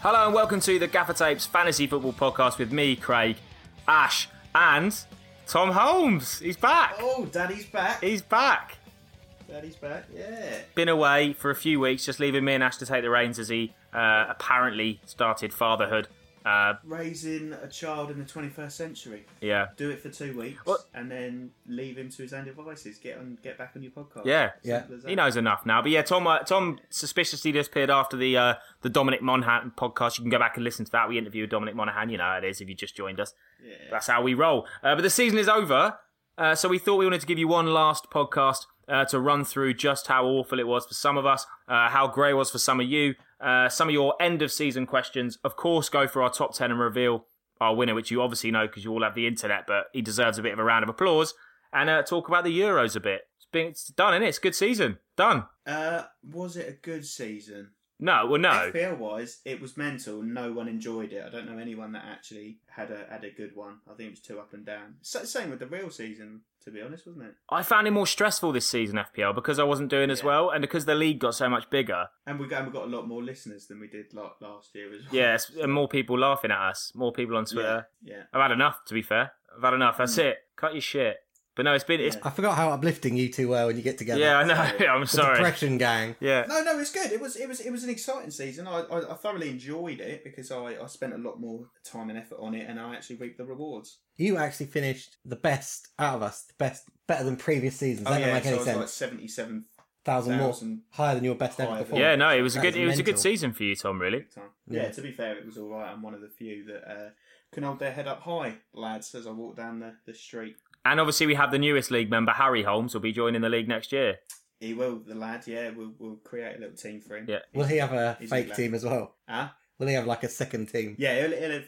Hello and welcome to the Gaffer Tapes Fantasy Football Podcast with me, Craig, Ash, and Tom Holmes. He's back. Oh, Daddy's back. He's back. Daddy's back, yeah. Been away for a few weeks, just leaving me and Ash to take the reins as he apparently started fatherhood. Raising a child in the 21st century. Yeah. Do it for 2 weeks and then leave him to his own devices. Get back on your podcast. Yeah. Simple as that. He knows enough now. But yeah, Tom suspiciously disappeared after the Dominic Monaghan podcast. You can go back and listen to that. We interviewed Dominic Monaghan. You know how it is if you just joined us. Yeah. That's how we roll. But the season is over. So we thought we wanted to give you one last podcast to run through just how awful it was for some of us, how grey it was for some of you, some of your end-of-season questions. Of course, go for our top 10 and reveal our winner, which you obviously know because you all have the internet, but he deserves a bit of a round of applause. And talk about the Euros a bit. It's done, isn't it? It's a good season. Done. Was it a good season? No. FPL-wise, it was mental. No one enjoyed it. I don't know anyone that actually had a good one. I think it was too up and down. Same with the real season, to be honest, wasn't it? I found it more stressful this season, FPL, because I wasn't doing as well, and because the league got so much bigger. And we got a lot more listeners than we did last year as well. Yes, and more people laughing at us, more people on Twitter. Yeah. I've had enough, to be fair. I've had enough. That's it. Cut your shit. But no, it's been... I forgot how uplifting you two were when you get together. Yeah, I know. I'm sorry. Depression gang. Yeah. No, it's good. It was an exciting season. I thoroughly enjoyed it because I spent a lot more time and effort on it, and I actually reaped the rewards. You actually finished the best out of us. Better than previous seasons. That doesn't make any sense. Like 77,000 1,000 more higher than your best ever before. Yeah, no, it was That a good season for you, Tom. Really. Yeah, to be fair, it was all right. I'm one of the few that can hold their head up high, lads, as I walk down the street. And obviously, we have the newest league member, Harry Holmes, will be joining the league next year. He will, the lad. Yeah, we'll create a little team for him. Yeah. Will he have a fake team as well? Huh? Will he have like a second team? Yeah,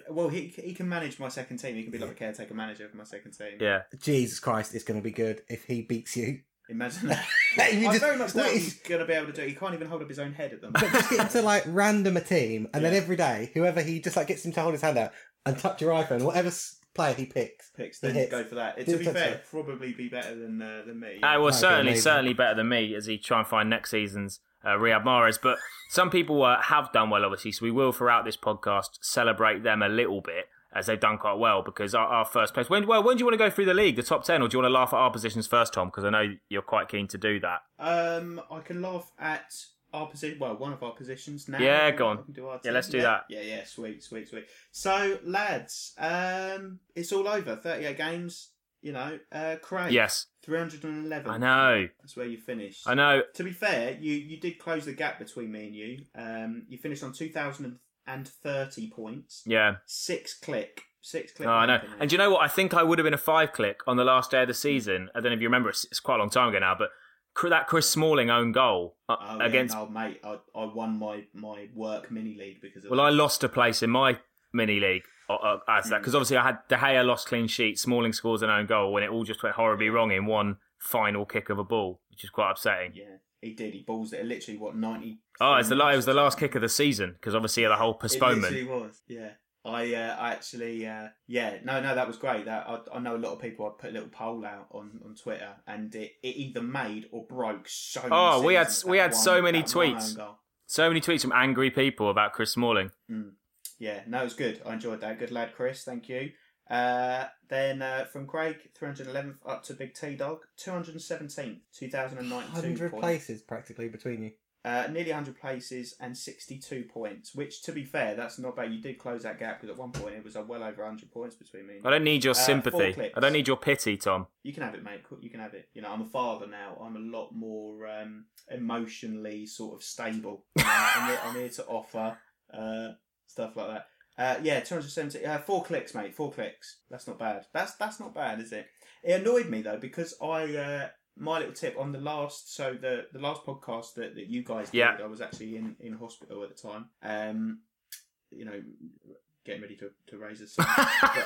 he can manage my second team. He can be like a caretaker manager for my second team. Yeah. Jesus Christ, it's going to be good if he beats you. Imagine that. You I just- very much doubt what he's going to be able to do it. He can't even hold up his own head at the But moment. just get him to like random a team, and then every day, whoever he just like gets him to hold his hand out and touch your iPhone, whatever player he picks, Then hits. go for that. To Do be touch fair, it. probably be better than me. Was That'd be amazing. certainly better than me as he try and find next season's Riyad Mahrez. But some people have done well, obviously, so we will, throughout this podcast, celebrate them a little bit as they've done quite well because our first place... When do you want to go through the league, the top 10, or do you want to laugh at our positions first, Tom? Because I know you're quite keen to do that. I can laugh at our position. Well, one of our positions now. Yeah, go on. We can do our Yeah, team. let's do that. Yeah, sweet. So, lads, it's all over. 38 games. Craig. Yes. 311. I know. That's where you finished. I know. To be fair, you did close the gap between me and you. You finished on 2,030 points. Yeah. 6 click. Oh, I know. And do you know what? I think I would have been a 5-click on the last day of the season. I don't know if you remember. It's quite a long time ago now, but that Chris Smalling own goal against... Oh, mate, I won my work mini league because of Well, I lost a place in my mini league as that because obviously I had De Gea lost clean sheet, Smalling scores an own goal, and it all just went horribly wrong in one final kick of a ball, which is quite upsetting. Yeah, he did. He balls it. Literally, 90? Oh, it was the last kick of the season because obviously the whole postponement. It literally was. Yeah. I actually, that was great. That I know a lot of people. I put a little poll out on Twitter, and it either made or broke so many. Oh, we had that so one- many that one tweets. own goal. So many tweets from angry people about Chris Smalling. Yeah, no, it was good. I enjoyed that. Good lad, Chris. Thank you. Then from Craig, 311th up to Big T Dog, 217th, 2092 100 points. places practically between you. Nearly 100 places and 62 points, which, to be fair, that's not bad. You did close that gap because at one point it was well over 100 points between me and you. I don't need your 4 sympathy. clicks. I don't need your pity, Tom. You can have it, mate. You can have it. I'm a father now. I'm a lot more emotionally sort of stable. I'm here to offer stuff like that. 270. 4 clicks, mate. 4 clicks. That's not bad. That's not bad, is it? It annoyed me though because my little tip on the last podcast that you guys did, I was actually in hospital at the time. Getting ready to raise a son.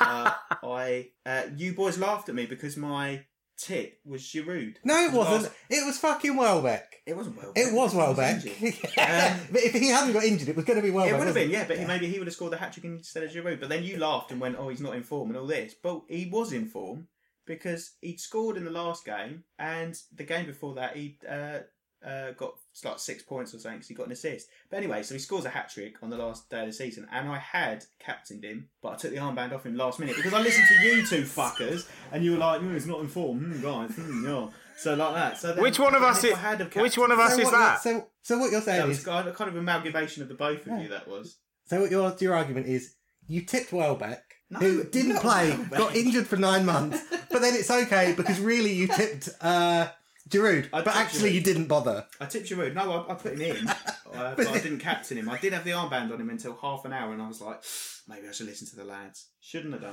But, you boys laughed at me because my tip was Giroud. No, it wasn't. It was fucking Welbeck. It wasn't Welbeck. It was Welbeck. But if he hadn't got injured, it was going to be Welbeck. It would have been, wasn't but maybe he would have scored the hat-trick instead of Giroud. But then you laughed and went, oh, he's not in form and all this. But he was in form because he'd scored in the last game, and the game before that, he'd got like 6 points or something because he got an assist. But anyway, so he scores a hat-trick on the last day of the season, and I had captained him, but I took the armband off him last minute because I listened to you two fuckers, and you were like, he's not in form, guys, yeah. So like that. So then, Which one of us is? Which one of us is that? So what you're saying that is was kind of amalgamation of the both of you. That was. So what your argument is you tipped Welbeck, No, who didn't not play, Welbeck. got injured for 9 months, but then it's okay because really you tipped Giroud, but tipped actually Giroud. you didn't bother. I tipped Giroud. No, I put him in, but I didn't captain him. I did have the armband on him until half an hour, and I was like, maybe I should listen to the lads. Shouldn't have done.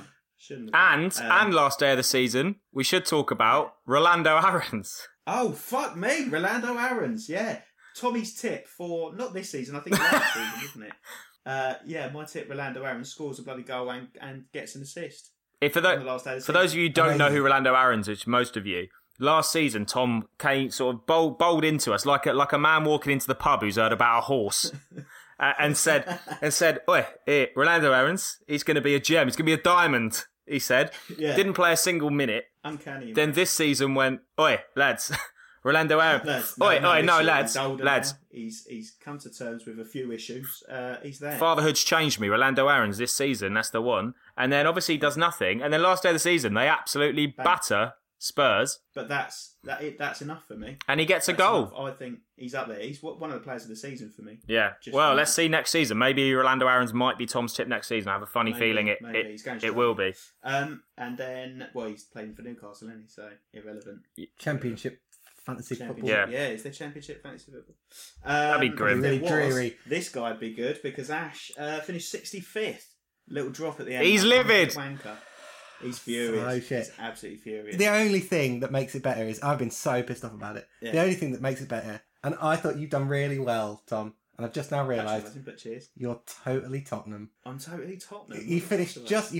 And last day of the season, we should talk about Rolando Aarons. Oh, fuck me. Rolando Aarons, yeah. Tommy's tip for, not this season, I think last season, isn't it? Yeah, my tip, Rolando Aarons scores a bloody goal and gets an assist. For those of you who don't know who Rolando Aarons is, most of you, last season Tom came sort of bowled into us like a man walking into the pub who's heard about a horse. And said, "Oi, Rolando Aarons, he's going to be a gem. He's going to be a diamond." He said, Yeah. Didn't play a single minute. Uncanny. Then this season went, "Oi, lads, Rolando Aarons, lads. Now. He's come to terms with a few issues. He's there. Fatherhood's changed me. Rolando Aarons this season, that's the one." And then obviously he does nothing. And then last day of the season, they absolutely batter Spurs. But that's enough for me. And he gets a That's goal. enough. I think he's up there. He's one of the players of the season for me. Yeah. Just Well, for let's that. see next season. Maybe Rolando Aarons might be Tom's tip next season. I have a funny feeling maybe. He's going it will be. And then, well, he's playing for Newcastle, isn't he? So irrelevant. Championship fantasy football. Yeah. Yeah, it's the Championship fantasy football. That'd be grim. Really dreary. This guy'd be good because Ash finished 65th. Little drop at the end. He's livid. Wanker. He's furious. Oh, shit. He's absolutely furious. The only thing that makes it better is I've been so pissed off about it. Yeah. The only thing that makes it better, and I thought you've done really well, Tom, and I've just now realised Patronising, but cheers. you're totally Tottenham. I'm totally Tottenham. You finished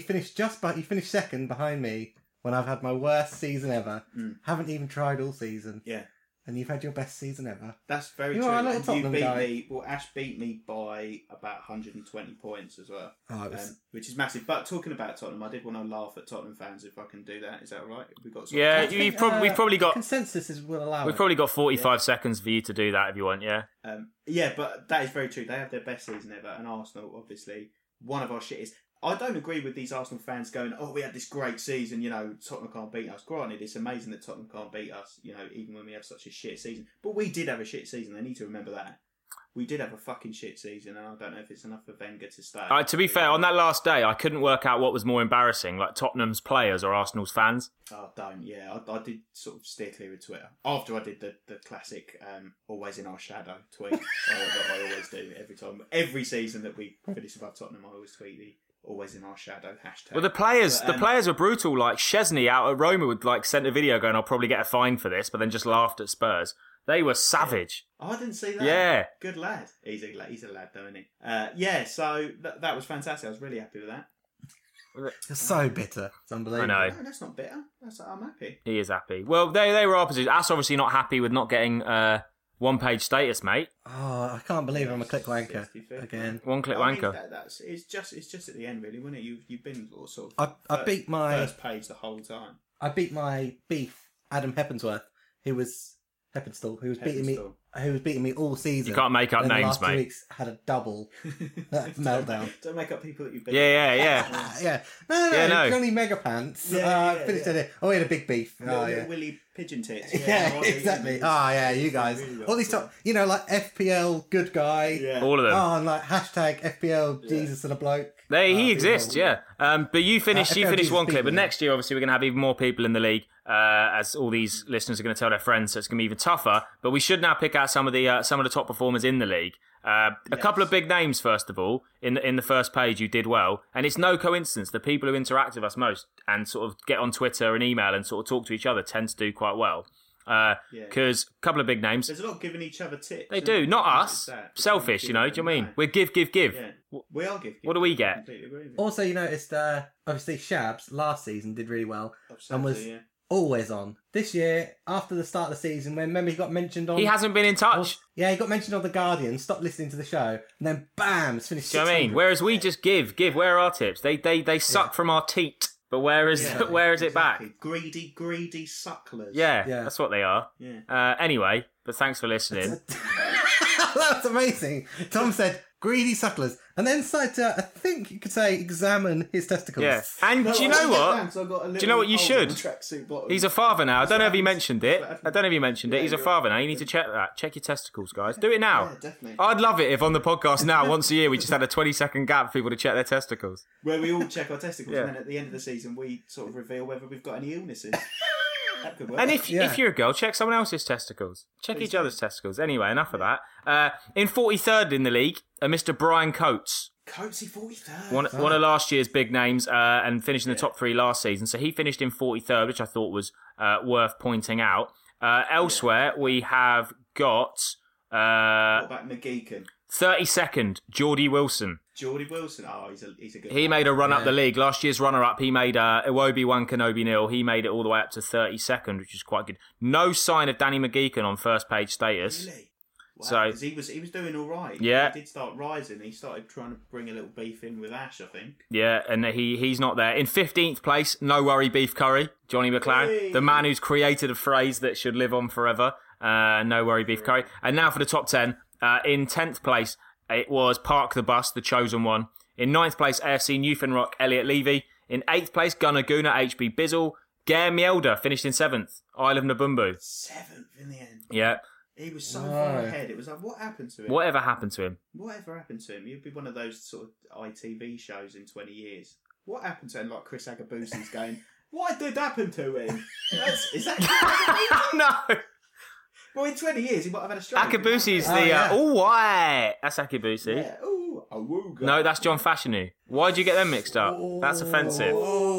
second behind me when I've had my worst season ever. Haven't even tried all season. Yeah. And you've had your best season ever. That's very You true. are a little And you Tottenham beat guy. me. Well, Ash beat me by about 120 points as well, Oh, it was... which is massive. But talking about Tottenham, I did want to laugh at Tottenham fans if I can do that. Is that all right? We've got Yeah, I think, we've probably got consensus will allow it. 45 seconds for you to do that if you want. Yeah. Yeah, but that is very true. They have their best season ever, and Arsenal, obviously, one of our shittest. I don't agree with these Arsenal fans going, "Oh, we had this great season. You know, Tottenham can't beat us." Granted, it's amazing that Tottenham can't beat us. You know, even when we have such a shit season. But we did have a shit season. They need to remember that. We did have a fucking shit season, and I don't know if it's enough for Wenger to stay. To be fair, on that last day, I couldn't work out what was more embarrassing, like Tottenham's players or Arsenal's fans. Oh, don't. Yeah, I did sort of steer clear of Twitter. After I did the classic always in our shadow tweet that I always do every time. Every season that we finish above Tottenham, I always tweet the always in our shadow hashtag. Well, the players were brutal. Like Chesney out at Roma would sent a video going, "I'll probably get a fine for this," but then just laughed at Spurs. They were savage. Oh, I didn't see that. Yeah. Good lad. He's a lad, though, isn't he? Yeah, so that was fantastic. I was really happy with that. You're so bitter. It's unbelievable. I know. No, that's not bitter. I'm happy. He is happy. Well, they were opposite. Us obviously not happy with not getting one-page status, mate. Oh, I can't believe I'm a click wanker 65th. again. One-click I mean, wanker. it's just at the end, really, wasn't it? You've been sort of I beat my first page the whole time. I beat my beef, Adam Heppensworth, who was beating me all season. You can't make up And then the names, last 2 mate. weeks had a double meltdown. Don't make up people that you beat. Yeah. Yeah, no, Yeah, no. Johnny Megapants. Yeah, Finished it. Oh, we had a big beef. Little Willy Pigeon Tits. Yeah, exactly. Oh, yeah, you guys. Really well. All these top, like FPL good guy. Yeah. All of them. Oh, and like hashtag FPL Jesus and a bloke. He exists, yeah. But you finished FPL one clip, people, but next year obviously we're going to have even more people in the league, as all these listeners are going to tell their friends, so it's going to be even tougher. But we should now pick out some of the top performers in the league. A couple of big names, first of all, in the first page you did well, and it's no coincidence the people who interact with us most and sort of get on Twitter and email and sort of talk to each other tend to do quite well. Because a couple of big names. There's a lot of giving each other tips. They do, not us. Selfish, do you know what I mean? We're give. Yeah. We are give. What do we get? Completely agree with you. Also, you noticed, obviously, Shabs last season did really well and was Yeah. always on. This year, after the start of the season, when remember he got mentioned on. He hasn't been in touch. Yeah, he got mentioned on The Guardian, stopped listening to the show, and then bam, it's finished. Do you know what I mean? 600. Whereas we just give. Where are our tips? They suck from our teat. But where is it back? Greedy sucklers. Yeah, Yeah. that's what they are. Yeah. Anyway, but thanks for listening. That's amazing. Tom said, greedy sucklers. And then started to, I think you could say, examine his testicles. Yeah. And do you know what? Do you know what you should? He's a father now. I don't know if he mentioned it. He's a father now. You need to check that. Check your testicles, guys. Do it now. Yeah, definitely. I'd love it if on the podcast now, once a year, we just had a 20-second gap for people to check their testicles. Where we all check our testicles, Yeah. and then at the end of the season, we sort of reveal whether we've got any illnesses. That could work. And if you're a girl, check someone else's testicles. Check each other's testicles. Anyway, enough of that. In 43rd in the league, Mr. Brian Coates. Coatsy 43rd. One of last year's big names and finished in the top 3 last season. So he finished in 43rd, which I thought was worth pointing out. Elsewhere, we have got What about McGeechan? 32nd, Geordie Wilson. Geordie Wilson. Oh, he's a good He player. made a run up the league. Last year's runner-up, he made Iwobi Wankanobi nil. He made it all the way up to 32nd, which is quite good. No sign of Danny McGeechan on first-page status. Really? Wow, So- 'cause he was doing all right. Yeah. He did start rising. He started trying to bring a little beef in with Ash, I think. Yeah, and he's not there. In 15th place, No Worry Beef Curry, Johnny McLaren, Hey. the man who's created a phrase that should live on forever. No Worry Beef Curry. And now for the top 10. In 10th place, it was Park the Bus, the chosen one. In 9th place, AFC Newfoundland Elliot Levy. In 8th place, Gunnar Guna, HB Bizzle. Ger Mielder finished in 7th, Isle of Nabumbu. 7th in the end. Yeah. He was so far ahead. It was like, what happened to him? Whatever happened to him? Whatever happened to him? You'd be one of those sort of ITV shows in 20 years. What happened to him? Like Chris Agabusi's going, what did happen to him? Is that... No. Well, in 20 years, he might have had a stroke. Akabusi's Oh, yeah. why? That's Akabusi. Yeah. Ooh, awooga. No, that's John Fashanu. Why'd you get them mixed up? That's offensive.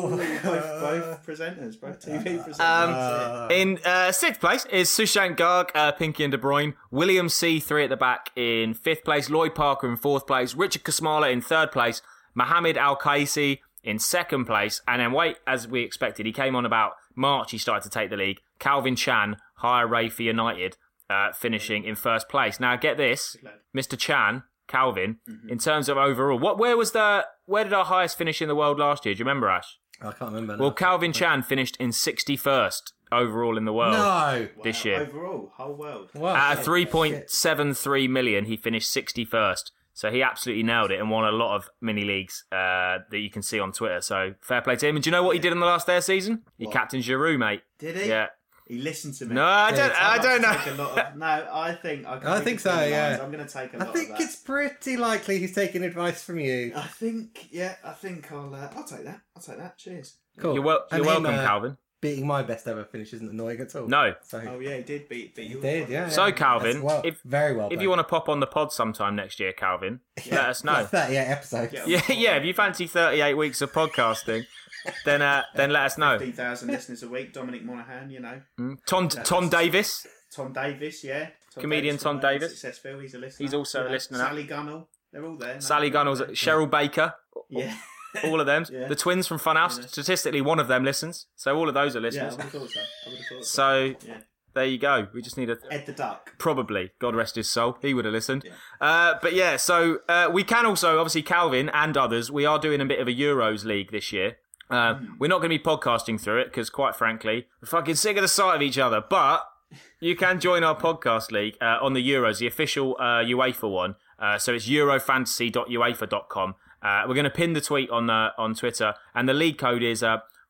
Both presenters, both TV presenters. In 6th place is Sushant Garg, Pinky and De Bruyne. William C3 at the back in 5th place. Lloyd Parker in 4th place. Richard Kasmala in 3rd place. Mohamed Al-Qaisi in 2nd place. And then wait, as we expected, he came on about March, he started to take the league. Calvin Chan, higher Ray for United, finishing in 1st place. Now get this, Mr. Chan, Calvin, in terms of overall, where did our highest finish in the world last year? Do you remember, Ash? I can't remember. Well, Calvin Chan finished in 61st overall in the world No. this Wow, year. Overall, whole world. Wow. At a 3.73 million, he finished 61st. So he absolutely nailed it and won a lot of mini leagues that you can see on Twitter. So fair play to him. And do you know what he did in the last day of season? He captained Giroud, mate. Did he? Yeah. He listened to me. No, I don't know. Take a lot of, no, I think so, yeah. I'm going to take a I lot think of that. it's pretty likely he's taking advice from you. I think I'll take that. I'll take that. Cheers. Cool. You're And welcome, him, Calvin. Beating my best ever finish isn't annoying at all. No. So Oh yeah, he did beat you. did, yeah. So, yeah. Calvin, That's very well. If you want to pop on the pod sometime next year, Calvin, let us know. 38 episodes. Yeah. Yeah, if you fancy 38 weeks of podcasting, then let us know. 15,000 listeners a week. Dominic Monaghan, you know. Tom Davis. Tom Davis, yeah. Comedian Davis Tom from Davis. Successful, he's a listener. He's also a listener. Sally Gunnell, they're all there. Sally Gunnels, Cheryl Baker, Yeah. all of them. Yeah. The twins from Funhouse, statistically one of them listens. So all of those are Yeah, I listeners. would have thought so. So Yeah. there you go. We just need a... Ed the Duck. Probably. God rest his soul. He would have listened. Yeah. But yeah, so we can also, obviously Calvin and others, we are doing a bit of a Euros league this year. We're not going to be podcasting through it because quite frankly, we're fucking sick of the sight of each other. But you can join our podcast league on the Euros, the official UEFA one. So it's eurofantasy.uefa.com. We're going to pin the tweet on Twitter, and the league code is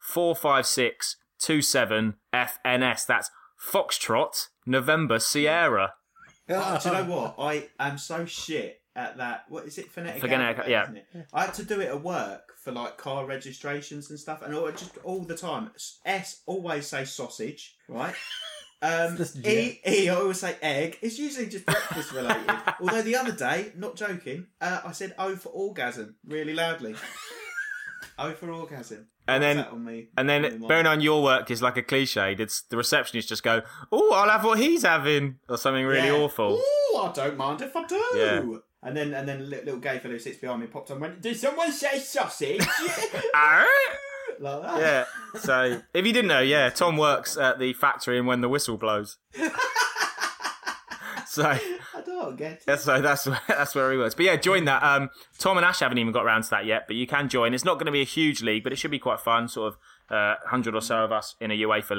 45627FNS. That's Foxtrot November Sierra. Oh, do you know what? I am so shit at that. What is it? Phonetic alphabet, yeah. isn't it? I had to do it at work for like car registrations and stuff, and just all the time. S always say sausage, right? Just I always say egg. It's usually just breakfast related. Although the other day, not joking, I said O for orgasm really loudly. O for orgasm. And What's then, that on me? and then, bearing on your work is like a cliche. It's the receptionist just go, "Oh, I'll have what he's having," or something really awful. Ooh, I don't mind if I do. Yeah. And then little gay fellow who sits behind me popped on and went, "Did someone say sausage?" Like that. Yeah. So if you didn't know, yeah, Tom works at the factory and when the whistle blows. So I don't get it. that's where he works. But yeah, join that. Tom and Ash haven't even got around to that yet, but you can join. It's not going to be a huge league, but it should be quite fun. Sort of 100 or so of us in a UEFA league.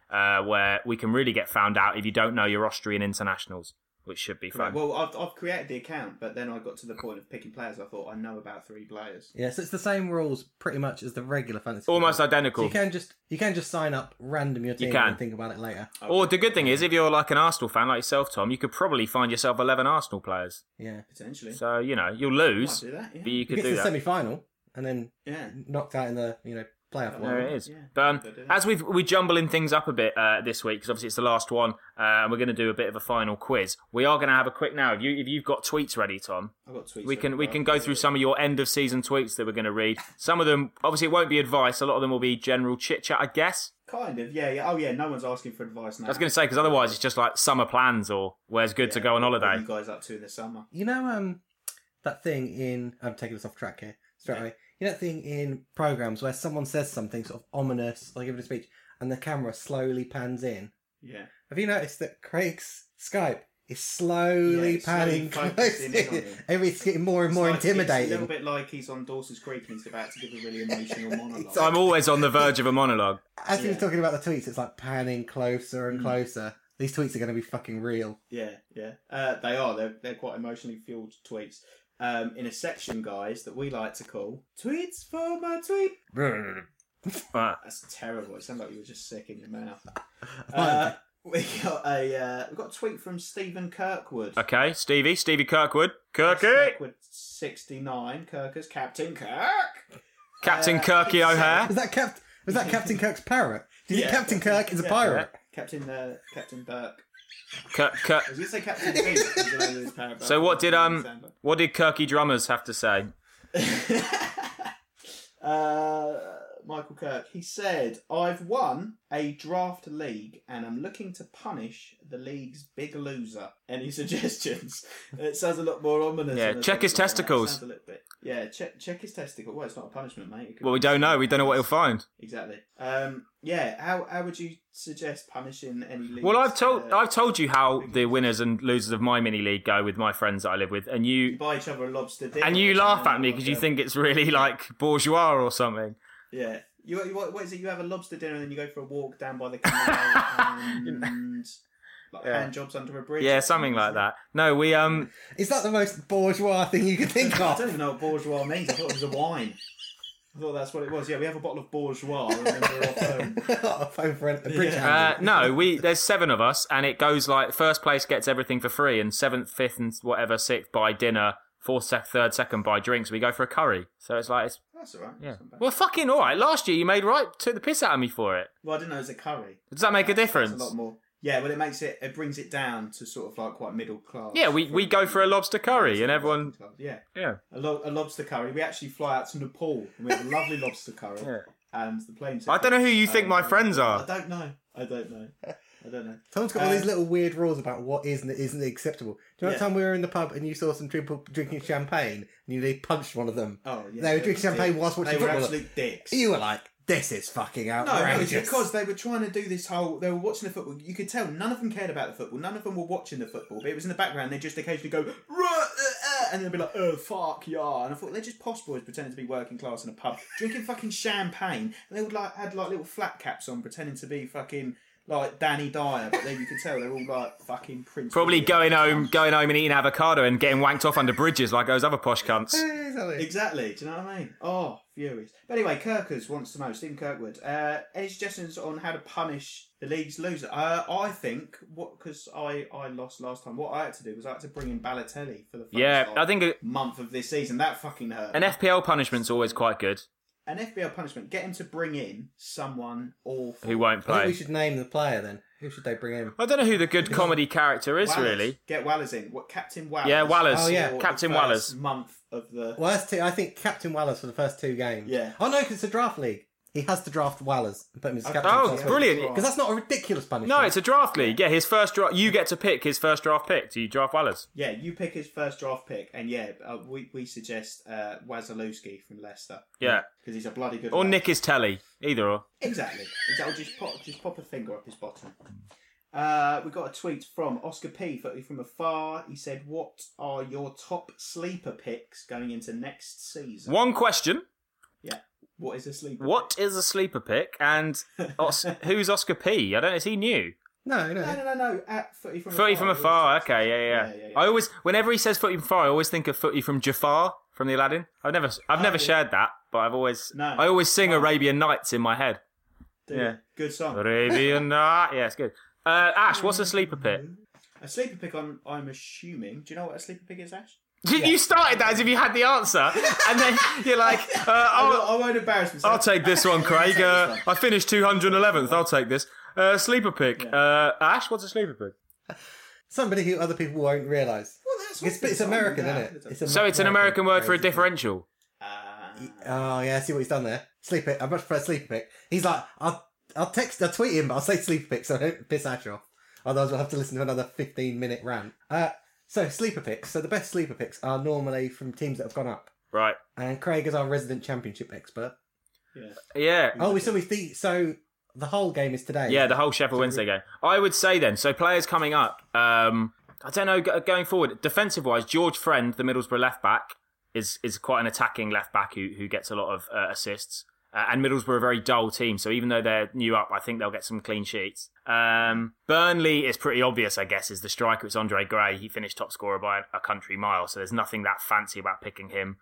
where we can really get found out if you don't know your Austrian internationals, which should be fun. Well, I've created the account, but then I got to the point of picking players. I thought I know about 3 players. Yeah, so it's the same rules pretty much as the regular fantasy. Almost football. identical. So you can just sign up, random your team, can. and think about it later. Or the good thing is, if you're like an Arsenal fan like yourself, Tom, you could probably find yourself 11 Arsenal players. Yeah, Potentially. So, you'll lose, Might do that, yeah. but you you could get to do the that. semi-final and then Yeah. knocked out in the playoff one. There it is. Yeah. But Could do that. as we jumbling things up a bit this week, because obviously it's the last one, and we're going to do a bit of a final quiz. We are going to have a quick now. If you've got tweets ready, Tom, I've got tweets. we can go through some of your end of season tweets that we're going to read. Some of them, obviously, it won't be advice. A lot of them will be general chit chat, I guess. Kind of, yeah. Oh, yeah, no one's asking for advice now. I was going to say, because otherwise it's just like summer plans or where's good to go on What are holiday. you guys up to in the summer? You know, that thing in... I'm taking this off track here, straight away. You know that thing in programmes where someone says something sort of ominous, like giving a speech, and the camera slowly pans in? Yeah. Have you noticed that Craig's Skype is slowly panning slowly close focusing in on in? him. It's getting more and more It's a intimidating. little bit like he's on Dawson's Creek and he's about to give a really emotional monologue. So I'm always on the verge of a monologue. As he was Yeah. talking about the tweets, it's like panning closer and closer. These tweets are going to be fucking real. Yeah. They are. They're quite emotionally fueled tweets. In a section, guys, that we like to call Tweets for my tweet. That's terrible. It sounded like you were just sick in your mouth. We got a tweet from Stephen Kirkwood. Okay, Stevie Kirkwood. Kirkwood 69. Kirkers Captain Kirk. Captain Uh, Kirky he O'Hare. Was that Captain Kirk's parrot? Do you think Yeah. Captain Kirk is a Yeah. pirate? Captain Burke. Kirk. I was going to say Captain Bean. because I know this parrot, So what did but- what did Kirky Drummers have to say? Michael Kirk, he said, I've won a draft league and I'm looking to punish the league's big loser. Any suggestions? It sounds a lot more ominous. Yeah, than check his something like that. testicles. Sounds a little bit. Yeah, check his testicle. Well, it's not a punishment, mate. It could Well, we be- don't know. We don't know what he'll find. Exactly. How would you suggest punishing any league? Well, I've told you how the winners and losers of my mini league go with my friends that I live with, and you buy each other a lobster dinner. and you or laugh something at me like because you that. think it's really like bourgeois or something. Yeah. What is it? You have a lobster dinner and then you go for a walk down by the canal and like hand jobs under a bridge. Yeah, or something like that. No, we Is that the most bourgeois thing you could think I of? don't even know what bourgeois means. I thought it was a wine. I thought that's what it was. Yeah, we have a bottle of bourgeois and then we're off home. A phone for a bridge handle. no, there's 7 of us, and it goes like first place gets everything for free, and 7th, 5th, and whatever 6th buy dinner, 4th, 3rd, 2nd buy drinks. We go for a curry. So it's like That's all right. yeah. That's not bad. Well, fucking all right. Last year you made took the piss out of me for it. Well, I didn't know it was a curry. Does that make a That's difference? a lot more. Yeah, well, it brings it down to sort of like quite middle class. Yeah, we go for a lobster curry, and everyone Yeah, yeah. a lobster curry. We actually fly out to Nepal and we have a lovely lobster curry. Yeah. And the plane. I don't know who you think my friends are. I don't know. I don't know. Tom's got all these little weird rules about what is and isn't acceptable. Do you know Yeah. the time we were in the pub and you saw some people drinking champagne and you punched one of them? Oh, yeah. They were drinking champagne whilst watching They were football. absolute dicks. You were like, this is fucking No, outrageous. it's because they were trying to do this whole. They were watching the football. You could tell none of them cared about the football. None of them were watching the football. But it was in the background. They just occasionally go, and they'd be like, oh, fuck, yeah. And I thought they're just posh boys pretending to be working class in a pub, drinking fucking champagne. And they would had little flat caps on, pretending to be fucking like Danny Dyer. But then you could tell they're all like fucking Prince. Probably William. going home and eating avocado and getting wanked off under bridges like those other posh cunts. Exactly. Do you know what I mean? Oh, furious. But anyway, Kirkers wants to know, Stephen Kirkwood, any suggestions on how to punish the league's loser? I think, because I lost last time, what I had to do was I had to bring in Balotelli for the first Yeah, I think month of this season. That fucking hurt. an FPL punishment's always quite good. An FBL punishment, get him to bring in someone awful. Who won't I think we play? should name the player then. Who should they bring in? I don't know who the good comedy character is Wallers. really. Get Wallers in. What, Captain Wallers? Yeah, Wallers. Oh, yeah. For the Captain first Wallers. month of the... Well, I think Captain Wallers for the first 2 games. Yeah. Oh, no, because it's a draft league. He has to draft Wallers and put him as captain. Oh, first brilliant. Because that's not a ridiculous punishment. No, it's a draft league. Yeah, his first draft. You get to pick his first draft pick. Do you draft Wallers? Yeah, you pick his first draft pick, and we suggest Wazalewski from Leicester. Yeah. Because he's a bloody good Or lad. Nick is Telly. Either or. Exactly. Just pop a finger up his bottom. We got a tweet from Oscar P. from afar. He said, "What are your top sleeper picks going into next season?" One question. Yeah. What is a sleeper? What is a sleeper pick? And who's Oscar P? I don't know. Is he new? No. No. At Footy from Footy Afar. from Afar. Okay, yeah. I always, whenever he says Footy from Afar, I always think of Footy from Jafar from the Aladdin. I've never shared that, but I always sing Arabian Nights in my head. Yeah, good song. Arabian Nights. Yeah, it's good. Ash, what's a sleeper pick? A sleeper pick. I'm assuming. Do you know what a sleeper pick is, Ash? You started that as if you had the answer, and then you're like, I won't embarrass myself. I'll take this one, Craig. I finished 211th. I'll take this. Sleeper pick. Yeah. Ash, what's a sleeper pick? Somebody who other people won't realise. Well, that's It's American, isn't it? So it's an American word for a differential. Oh yeah, I see what he's done there. Sleeper pick. I much prefer sleeper pick. He's like, I'll tweet him, but I'll say sleeper pick so I don't piss Ash off. Otherwise, we'll have to listen to another 15-minute rant. So sleeper picks. So the best sleeper picks are normally from teams that have gone up. Right. And Craig is our resident championship expert. Yeah. Oh, so the whole game is today. Yeah, the whole Sheffield Wednesday game. I would say then, so players coming up, I don't know, going forward, defensive-wise, George Friend, the Middlesbrough left-back, is quite an attacking left-back who gets a lot of assists. And Middlesbrough are a very dull team, so even though they're new up, I think they'll get some clean sheets. Burnley is pretty obvious, I guess, is the striker. It's Andre Gray. He finished top scorer by a country mile, so there's nothing that fancy about picking him.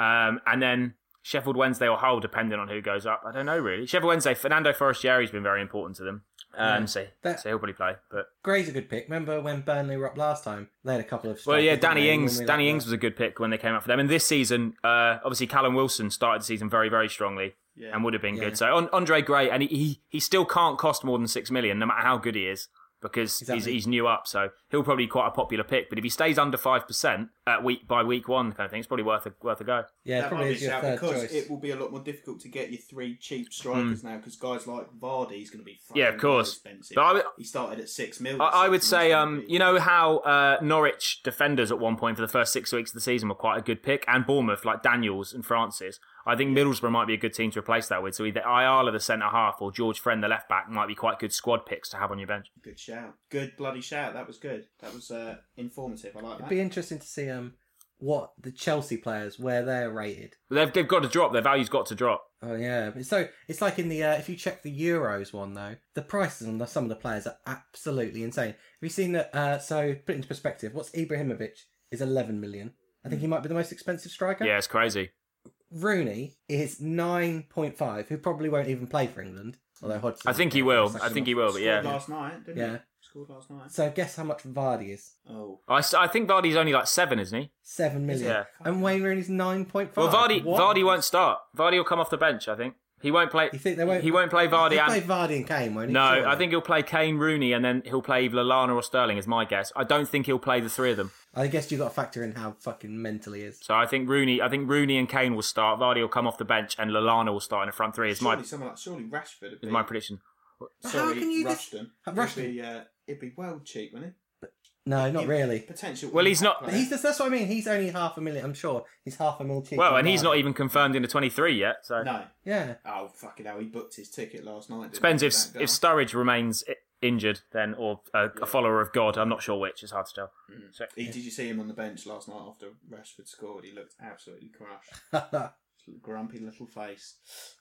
And then Sheffield Wednesday or Hull, depending on who goes up. I don't know, really. Sheffield Wednesday, Fernando Forestieri's been very important to them. So he'll probably play. But Gray's a good pick. Remember when Burnley were up last time? They had a couple of... Well, yeah, Danny Ings was a good pick when they came up for them. And this season, obviously Callum Wilson started the season very, very strongly. Yeah. And would have been good. So Andre Gray, and he still can't cost more than 6 million, no matter how good he is, because he's new up. So he'll probably be quite a popular pick. But if he stays under 5% by week one, kind of thing, it's probably worth a go. Yeah, that probably might is be your third because choice. it will be a lot more difficult to get your 3 cheap strikers now, because guys like Vardy's going to be fucking of course. expensive. But he started at 6 million. I would say, you know how Norwich defenders at one point for the first 6 weeks of the season were quite a good pick, and Bournemouth, like Daniels and Francis. I think Middlesbrough might be a good team to replace that with. So either Ayala, the centre-half, or George Friend, the left-back, might be quite good squad picks to have on your bench. Good shout. Good bloody shout. That was good. That was informative. I like that. It'd be interesting to see what the Chelsea players, where they're rated. They've got to drop. Their value's got to drop. Oh, yeah. So it's like in the... if you check the Euros one, though, the prices on some of the players are absolutely insane. Have you seen that? So put it into perspective. What's Ibrahimovic is 11 million. I think he might be the most expensive striker. Yeah, it's crazy. Rooney is 9.5, who probably won't even play for England. Although Hodgson, I think he will. But yeah. Scored last night, didn't he? Scored last night. So guess how much Vardy is? Oh. I think Vardy's only like 7, isn't he? 7 million. Yeah. And Wayne Rooney's 9.5. Well, Vardy won't start. Vardy will come off the bench, I think. He won't play. You think they won't? He won't play Vardy. He'll play Vardy and Kane, won't he? No, Surely. I think he'll play Kane, Rooney, and then he'll play either Lallana or Sterling, is my guess. I don't think he'll play the 3 of them. I guess you've got to factor in how fucking mental he is. So I think Rooney and Kane will start. Vardy will come off the bench, and Lallana will start in the front 3. Surely Rashford is my prediction. Sorry, how can you Rushton. Rushton? It'd be well cheap, wouldn't it? No, not really. Potential. Well, he's not. That's what I mean. He's only 500,000. I'm sure he's 500,000 cheap. Well, and he's not even confirmed into 23 yet. So no. Yeah. Oh fucking hell! He booked his ticket last night. Depends if Sturridge remains injured, then, or a follower of God. I'm not sure which. It's hard to tell. Mm. So, did you see him on the bench last night after Rashford scored? He looked absolutely crushed. Grumpy little face.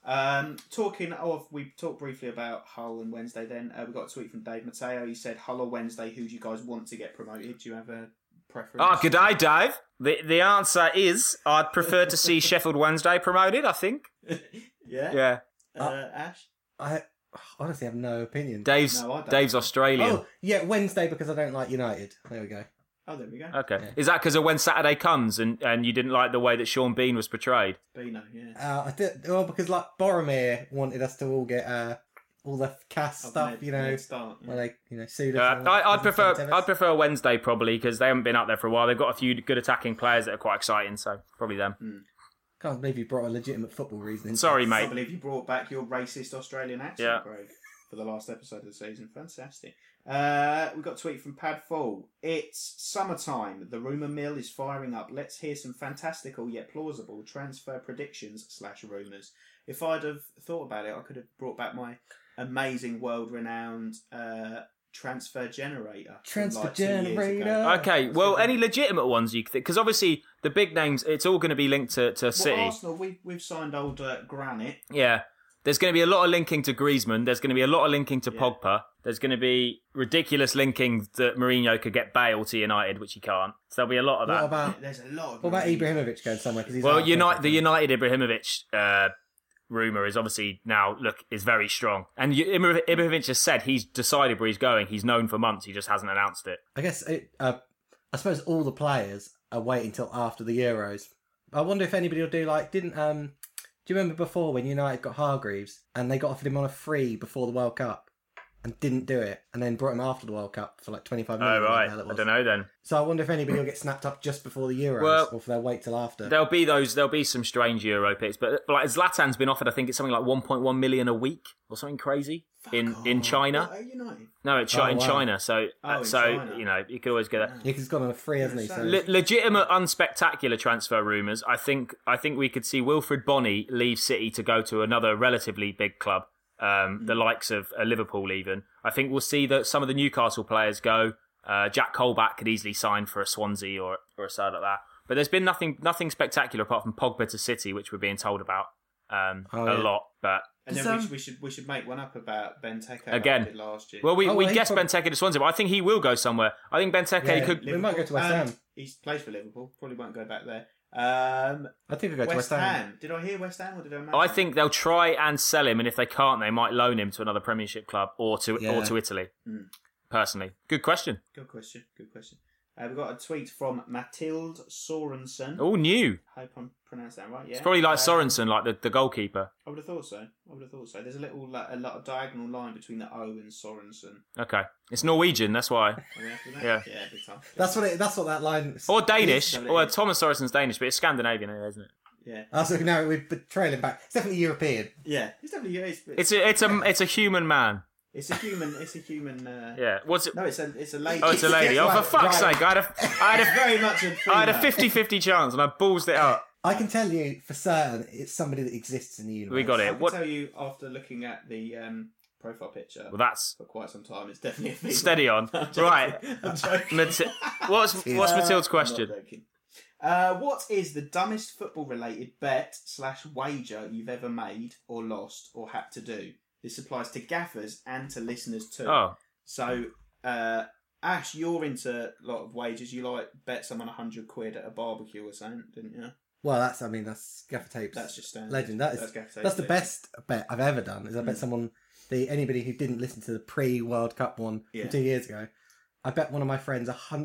We talked briefly about Hull and Wednesday. Then we got a tweet from Dave Matteo. He said, "Hull or Wednesday? Who do you guys want to get promoted? Do you have a preference?" Oh, good day, Dave. The answer is I'd prefer to see Sheffield Wednesday promoted. I think. Yeah. Ash. I honestly have no opinion. Dave's Australian. Oh yeah, Wednesday because I don't like United. There we go. Oh, there we go. Okay. Yeah. Is that because of when Saturday comes and you didn't like the way that Sean Bean was portrayed? Beano, yeah. Because like Boromir wanted us to all get all the cast stuff, where they sued us. I'd prefer Wednesday probably because they haven't been up there for a while. They've got a few good attacking players that are quite exciting, so probably them. Mm. Can't believe you brought a legitimate football reason. Sorry, mate. I believe you brought back your racist Australian accent, Craig, for the last episode of the season. Fantastic. We got a tweet from Padfall. It's summertime. The rumour mill is firing up. Let's hear some fantastical yet plausible transfer predictions / rumours. If I'd have thought about it, I could have brought back my amazing, world-renowned transfer generator. from, Transfer like, 2 years ago. generator. Okay, well, any legitimate ones you think? Because obviously the big names, it's all going to be linked to Well, City. Arsenal, we've signed old Granite. Yeah. There's going to be a lot of linking to Griezmann. There's going to be a lot of linking to Pogba. There's going to be ridiculous linking that Mourinho could get Bale to United, which he can't. So there'll be a lot of What that. about There's a lot of. what about Ibrahimovic going somewhere? 'Cause he's Well, out the there. United Ibrahimovic rumour is obviously now, is very strong. And Ibrahimovic has said he's decided where he's going. He's known for months. He just hasn't announced it. I guess I suppose all the players are waiting till after the Euros. I wonder if anybody will do do you remember before when United got Hargreaves and they got offered him on a free before the World Cup and didn't do it and then brought him after the World Cup for like 25 million? Oh, right. whatever the hell it I was. don't know then. So I wonder if anybody will get snapped up just before the Euros Well, or if they'll wait till after. There'll be some strange Euro picks, but like Zlatan's been offered, I think it's something like 1.1 million a week or something crazy in China. What, United? No, it's Oh, in wow. China. So In China. you could always get that. Yeah, 'cause he's gone on a free, hasn't he? So Legitimate, unspectacular transfer rumours. I think we could see Wilfred Bonney leave City to go to another relatively big club, the likes of Liverpool even. I think we'll see that some of the Newcastle players go. Jack Colback could easily sign for a Swansea or a side like that. But there's been nothing spectacular apart from Pogba to City, which we're being told about a lot. But And Does, then we should make one up about Benteke Again. like we did last year. well, we he guessed prob- Benteke to Swansea, but I think he will go somewhere. I think Benteke Yeah, could. we might go to West and Ham. He's plays for Liverpool. Probably won't go back there. I think we'll go to West West Ham. Ham. Did I hear West Ham or did I imagine? I think they'll try and sell him, and if they can't, they might loan him to another Premiership club or to Yeah. Italy. Personally, good question. Good question. We've got a tweet from Mathilde Sorensen. All new. Hope I'm pronouncing that right. Yeah. It's probably like Sorensen, like the goalkeeper. I would have thought so. There's a lot of diagonal line between the O and Sorensen. Okay, it's Norwegian. That's why. Are we happy with that? Yeah. Yeah, big time. That's what that line. Or Danish. Is. Well, Thomas Sorensen's Danish, but it's Scandinavian, isn't it? Yeah. I was looking now. We're trailing back. It's definitely European. Yeah. It's definitely It's a human man. It's a human. Yeah. What's it? No, it's a lady. Oh, it's a lady. Oh, for fuck's sake! I had It's a very much a I had a female. 50-50 chance, and I ballsed it up. I can tell you for certain it's somebody that exists in the universe. We got I it. can What? tell you after looking at the profile picture Well, that's for quite some time, it's definitely a female. steady on. I'm joking. Right. I'm joking. What's Matilda's question? I'm not joking. What is the dumbest football-related bet/wager you've ever made or lost or had to do? This applies to gaffers and to listeners too. Oh, So, Ash, you're into a lot of wagers. You like bet someone £100 at a barbecue or something, didn't you? Well, that's Gaffer Tapes. That's just standard. legend. Gaffer Tapes, That's the yeah. best bet I've ever done. Is I bet someone anybody who didn't listen to the pre-World Cup one Yeah. from 2 years ago. I bet one of my friends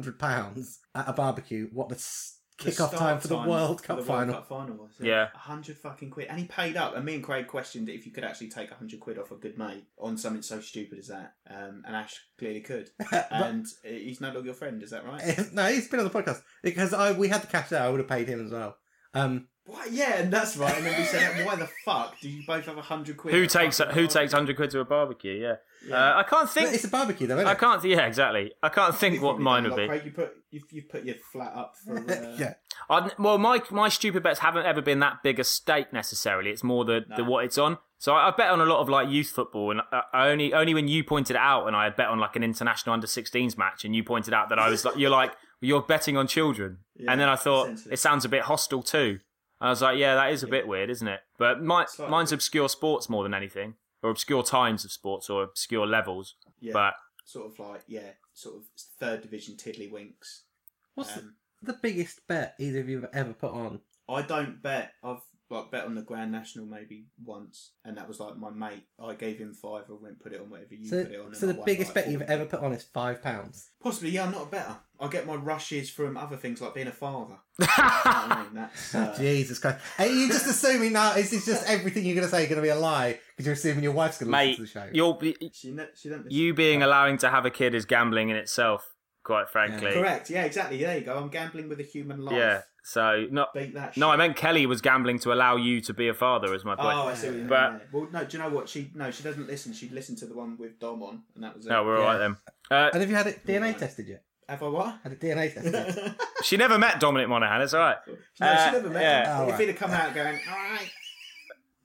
£100 at a barbecue what the kick-off start time for the World for Cup the final. World Cup final was. Yeah. £100 and he paid up. And me and Craig questioned if you could actually take £100 off a good mate on something so stupid as that. And Ash clearly could. And he's no longer your friend. Is that right? No, he's been on the podcast because we had the cash there. I would have paid him as well. What? Yeah, and that's right. And then we said, why the fuck do you both have £100? who takes £100 to a barbecue? Yeah. Yeah. I can't But think. it's a barbecue, though, isn't it? I can't. Yeah, exactly. I can't think what mine would be. Craig, you've put your flat up for. Yeah. Well, my stupid bets haven't ever been that big a stake necessarily. It's more the what it's on. So I bet on a lot of like youth football, and I only when you pointed it out, and I had bet on like an international under-16s match, and you pointed out that I was like, you're betting on children, Yeah, and then I thought essentially. it sounds a bit hostile too. I was like, yeah, that is a bit weird, isn't it? But Slightly. mine's obscure sports more than anything, or obscure times of sports, or obscure levels. Yeah. But Sort of like, sort of third division tiddlywinks. What's the biggest bet either of you have ever put on? I don't bet. I've bet on the Grand National maybe once, and that was like my mate. I gave him £5. I went put it on whatever you put it on. So and the I won, biggest like, bet you've £40. ever put on is £5. Possibly, yeah. I'm not a better. I get my rushes from other things like being a father. You know what I mean? That's, Jesus Christ! Are you just assuming now? Is this just everything you're going to say going to be a lie because you're assuming your wife's going to mate, listen to the show? she don't you being allowing to have a kid is gambling in itself. Quite frankly, correct. Yeah, exactly. There you go. I'm gambling with a human life. Yeah. So not. Beat that. Shit. No, I meant Kelly was gambling to allow you to be a father. Is my point. Oh, I see what you mean. But- yeah. Well, no. Do you know what? She doesn't listen. She listened to the one with Dom on, and that was it. No, we're all right then. And have you had it DNA Right. tested yet? Have I what? Had it DNA tested? Yet? She never met Dominic Monaghan. It's all right. No, she never met yeah. him. Oh, If right. he'd have come out going, all right,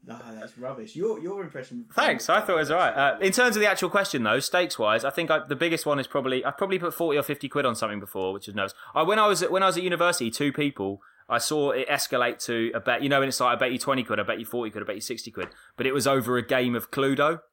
No, that's rubbish. Your impression. Thanks. I thought it was all right. In terms of the actual question, though, stakes-wise, I think the biggest one is I've probably put 40 or 50 quid on something before, which is nice. When I was at university, two people, I saw it escalate to a bet. You know, when it's like, I bet you 20 quid, I bet you 40 quid, I bet you 60 quid. But it was over a game of Cluedo.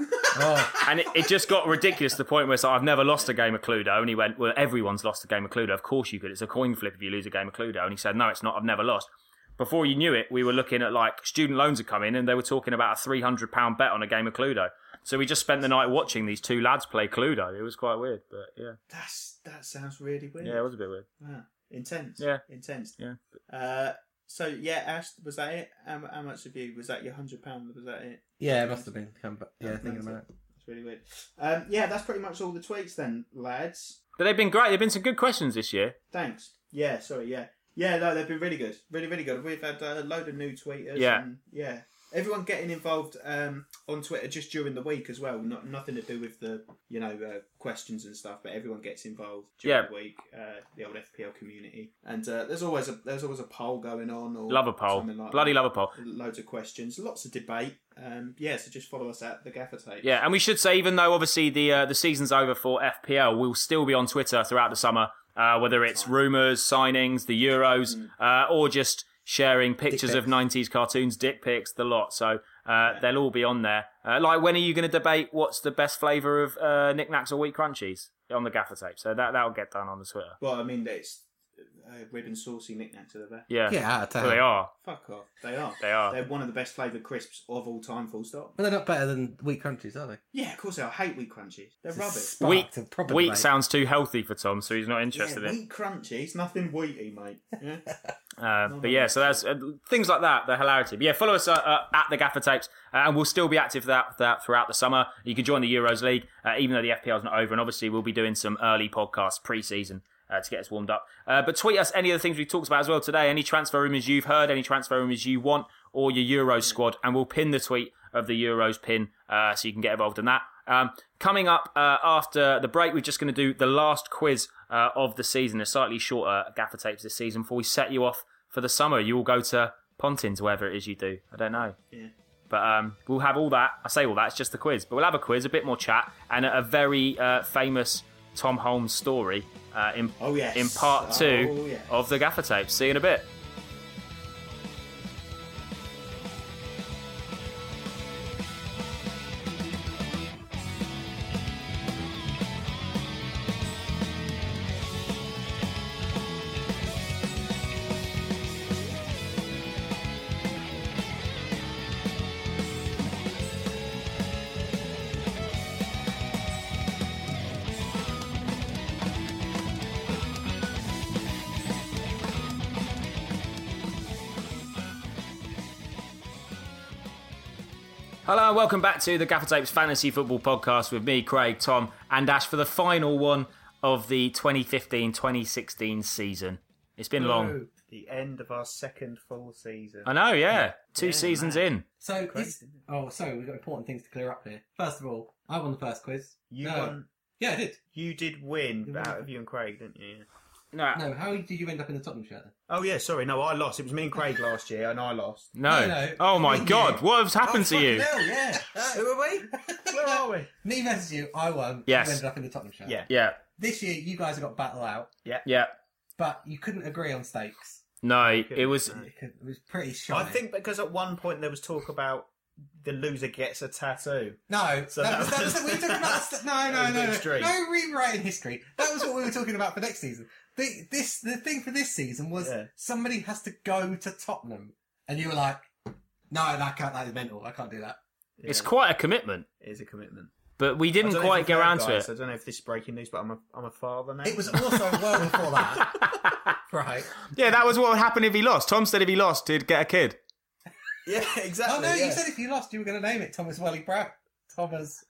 And it just got ridiculous to the point where it's like, I've never lost a game of Cluedo. And he went, well, everyone's lost a game of Cluedo. Of course you could. It's a coin flip if you lose a game of Cluedo. And he said, no, it's not. I've never lost. Before you knew it, we were looking at like student loans had come in and they were talking about a £300 bet on a game of Cluedo. So we just spent the night watching these two lads play Cluedo. It was quite weird, but yeah. That sounds really weird. Yeah, it was a bit weird. Wow. Intense. Yeah. Intense. Yeah. So yeah, Ash, was that it? How much of you was that? Your £100? Was that it? Yeah, it must have been. Yeah, thinking about it. That's really weird. Yeah, that's pretty much all the tweets then, lads. But they've been great. There've been some good questions this year. Thanks. Yeah. Sorry. Yeah. Yeah, no, they've been really good. Really, really good. We've had a load of new tweeters. Yeah. And, yeah. Everyone getting involved on Twitter just during the week as well. Nothing to do with the, questions and stuff, but everyone gets involved during the week. The old FPL community. And there's always a poll going on. Or love a poll. Like Bloody that. love a poll. Loads of questions. Lots of debate. So just follow us at the Gaffer Tape. Yeah, and we should say, even though obviously the season's over for FPL, we'll still be on Twitter throughout the summer. Whether it's rumours, signings, the Euros, or just sharing pictures of 90s cartoons, dick pics, the lot. So they'll all be on there. Like, when are you going to debate what's the best flavour of knickknacks or wheat crunchies on the Gaffer Tape? So that'll get done on the Twitter. Well, I mean, it's rib and saucy knickknacks are the best. Yeah. Get out of town. Well, they are. Fuck off. They are. They are. They're one of the best flavoured crisps of all time, full stop. But they're not better than wheat crunchies, are they? Yeah, of course they are. I hate wheat crunchies. They're rubbish. Sparked a proper Wheat debate. sounds too healthy for Tom, so he's not interested in Wheat crunchies, nothing wheaty, mate. Yeah. But yeah, so that's things like that, the hilarity. But yeah, follow us at the Gaffer Tapes, and we'll still be active for that throughout the summer. You can join the Euros League, even though the FPL's not over, and obviously we'll be doing some early podcasts pre-season to get us warmed up. But tweet us any of the things we talked about as well today, any transfer rumours you've heard, any transfer rumours you want, or your Euros squad, and we'll pin the tweet of the Euros pin so you can get involved in that. Coming up after the break, we're just going to do the last quiz of the season, a slightly shorter Gaffer Tapes this season, before we set you off for the summer. You will go to Pontins, wherever it is you do. I don't know. Yeah. But we'll have all that. I say all that, it's just the quiz. But we'll have a quiz, a bit more chat, and a very famous Tom Holmes story in part 2 of the Gaffer Tapes. See you in a bit. Hello and welcome back to the Gaffer Tapes Fantasy Football Podcast with me, Craig, Tom and Ash for the final one of the 2015-2016 season. It's been long. The end of our second full season. I know, yeah. Two seasons in. So, we've got important things to clear up here. First of all, I won the first quiz. You won? Yeah, I did. You did win out of you and Craig, didn't you? No, how did you end up in the Tottenham shirt then? Oh, yeah, sorry. No, I lost. It was me and Craig last year, and I lost. No. Oh, my God. What has happened to you? Hell, yeah. Who are we? Where are we? Me versus you, I won. Yes. You ended up in the Tottenham shirt. Yeah. This year, you guys have got battle out. Yeah. But you couldn't agree on stakes. No, it was... It was pretty shy. I think because at one point there was talk about the loser gets a tattoo. No, So we that were talking about. extreme. No rewriting history. That was what we were talking about for next season. The thing for this season was somebody has to go to Tottenham, and you were like, "No, that is mental. I can't do that." Yeah. It's quite a commitment. It is a commitment. But we didn't quite get around to it. I don't know if this is breaking news, but I'm a father now. It was also well before that, right? Yeah, that was what would happen if he lost. Tom said if he lost, he'd get a kid. Yeah, exactly. Oh no, you said if you lost, you were going to name it Thomas Welly Brown. Thomas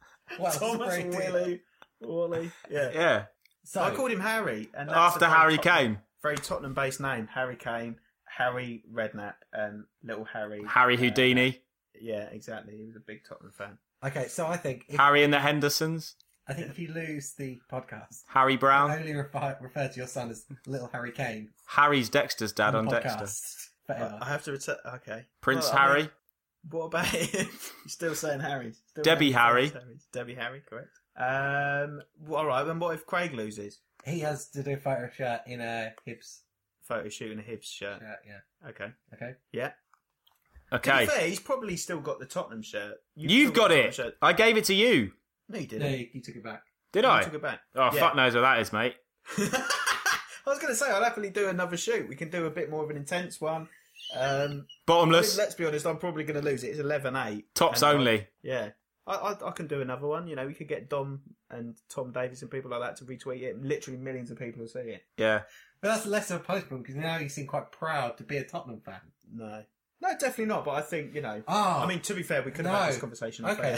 Willie. Yeah. Yeah. So I called him Harry. And that's After a very Harry Kane. Very Tottenham-based name. Harry Kane, Harry Redknapp, and Little Harry. Harry Houdini. Yeah, exactly. He was a big Tottenham fan. okay, so I think Harry and the Hendersons. if you lose the podcast, Harry Brown. I only refer to your son as Little Harry Kane. Harry's Dexter's dad on the Dexter. podcast forever. I have to return. Okay. Prince Well, Harry. What about him? You're still saying Harry. Debbie Harry. Debbie Harry, correct. All right, then what if Craig loses? He has to do a photo shirt in a Hibs Photo shoot in a Hibs shirt. shirt, yeah. Okay. Yeah. Okay. To be fair, he's probably still got the Tottenham shirt. You've got it. I gave it to you. No, you didn't. No, you took it back. Did You I? took it back. Oh, Yeah. fuck knows what that is, mate. I was going to say, I'll happily do another shoot. We can do a bit more of an intense one. I mean, Bottomless. let's be honest, I'm probably going to lose it. It's 11-8. Tops And only. Yeah. I can do another one. You know, we could get Dom and Tom Davis and people like that to retweet it. Literally millions of people will see it. Yeah. But that's less of a punishment because now you seem quite proud to be a Tottenham fan. No, definitely not. But I think, you know. Oh. I mean, to be fair, we could have had this conversation. Okay.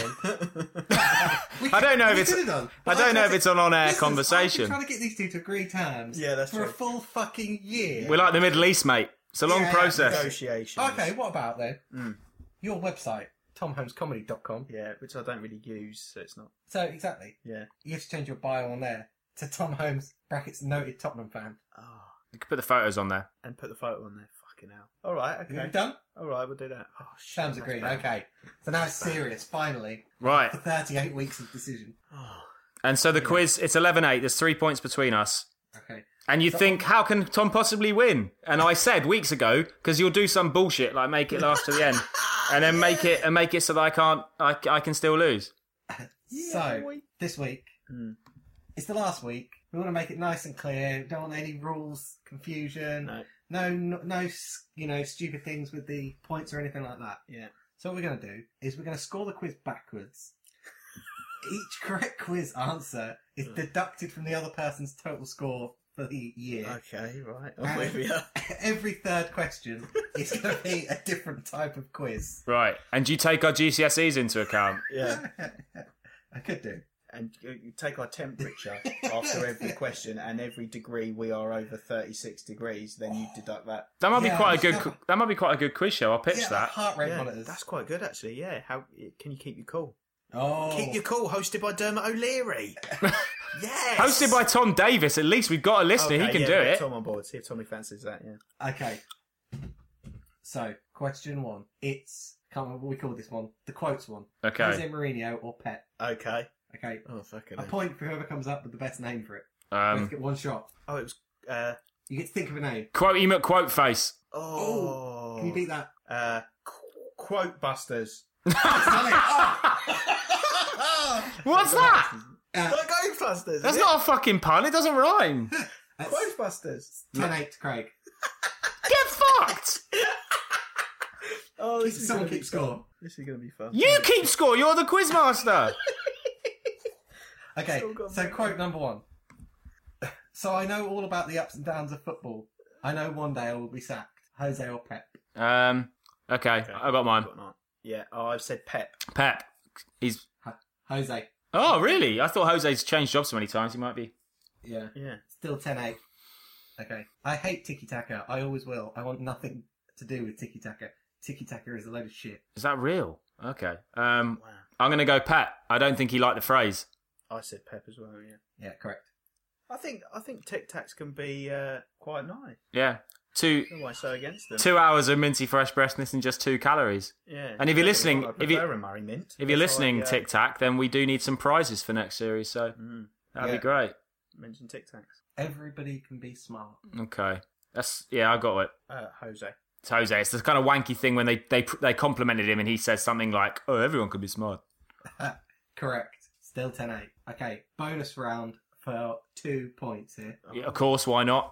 I don't know if it's. I don't know if it's an on-air conversation. I'm trying to get these two to agree terms. Yeah, that's for true. a full fucking year. We're like the Middle East, mate. It's a long Yeah, process. Negotiations. Okay, what about then? Mm. Your website, tomholmescomedy.com. Yeah, which I don't really use, so it's not. So, exactly. Yeah. You have to change your bio on there to Tom Holmes, brackets noted Tottenham fan. Oh, You can put the photos on there. and put the photo on there. Fucking hell. All right. You Okay. done? All right, we'll do that. Oh, shit. Sam's that's agreed. bad. Okay. So now it's serious, finally. Right. For 38 weeks of decision. Oh. And so the quiz, it's 11-8. There's 3 points between us. Okay. And you think, how can Tom possibly win? And I said weeks ago, because you'll do some bullshit like make it last to the end, and then make it so that I can still lose. So, boy. this week, Mm. it's the last week. We want to make it nice and clear. We don't want any rules, confusion. No, stupid things with the points or anything like that. Yeah. So what we're going to do is we're going to score the quiz backwards. Each correct quiz answer is deducted from the other person's total score for the year. Okay, right. I'm with you. Every third question is going to be a different type of quiz. Right. And you take our GCSEs into account. Yeah. I could do. And you take our temperature after every question, and every degree we are over 36 degrees, then you deduct that. That might be Yeah, quite a good. yeah. That might be quite a good quiz show. I'll pitch Yeah, that. heart rate Yeah, monitors. that's quite good, actually. Yeah. How can you keep your cool? Oh. Keep your cool. Hosted by Dermot O'Leary. Yes. Hosted by Tom Davis. At least we've got a listener. Okay, He can yeah, do get it. Tom on board. See if Tommy fancies that. Yeah. Okay. So, question one. It's, can't remember what we call this one. The quotes one. Okay. Jose Mourinho or Pep. Okay. Okay. Oh fucking. A point for whoever comes up with the best name for it. You Um, get one shot. Oh, it was. You get to think of a name. quote him at quote face. Oh. Can you beat that? Quote Busters. What's that? Like Ghostbusters. That's not a fucking pun. It doesn't rhyme. Ghostbusters. 10-8 to Craig. Get fucked. Oh, this is Someone gonna be keep score. fun. This is going to be fun. You keep score. You're the quizmaster. Okay, Still got so me. quote number one. So I know all about the ups and downs of football. I know one day I will be sacked. Jose or Pep? Okay. I got mine. Yeah. Oh, I've said Pep. Pep. He's. Jose. Oh, really? I thought Jose's changed jobs so many times. He might be. Yeah. Yeah. Still 10-8. Okay. I hate tiki-taka. I always will. I want nothing to do with tiki-taka. Tiki-taka is a load of shit. Is that real? Okay. Wow. I'm going to go Pep. I don't think he liked the phrase. I said Pep as well. Yeah. Yeah, correct. I think Tic Tacs can be quite nice. Yeah. Why so against them? 2 hours of minty fresh breastness and just 2 calories. Yeah. And if you're listening, I if you- prefer a Murray Mint. If you're That's listening, like, Tic Tac, then we do need some prizes for next series, so that'd Yeah. be great. mention Tic Tacs. Everybody can be smart. Okay. I got it. Jose. It's Jose. It's the kind of wanky thing when they complimented him and he says something like, "Oh, everyone could be smart." Correct. Still 10-8. Okay, bonus round for 2 points here. Yeah, of course, why not?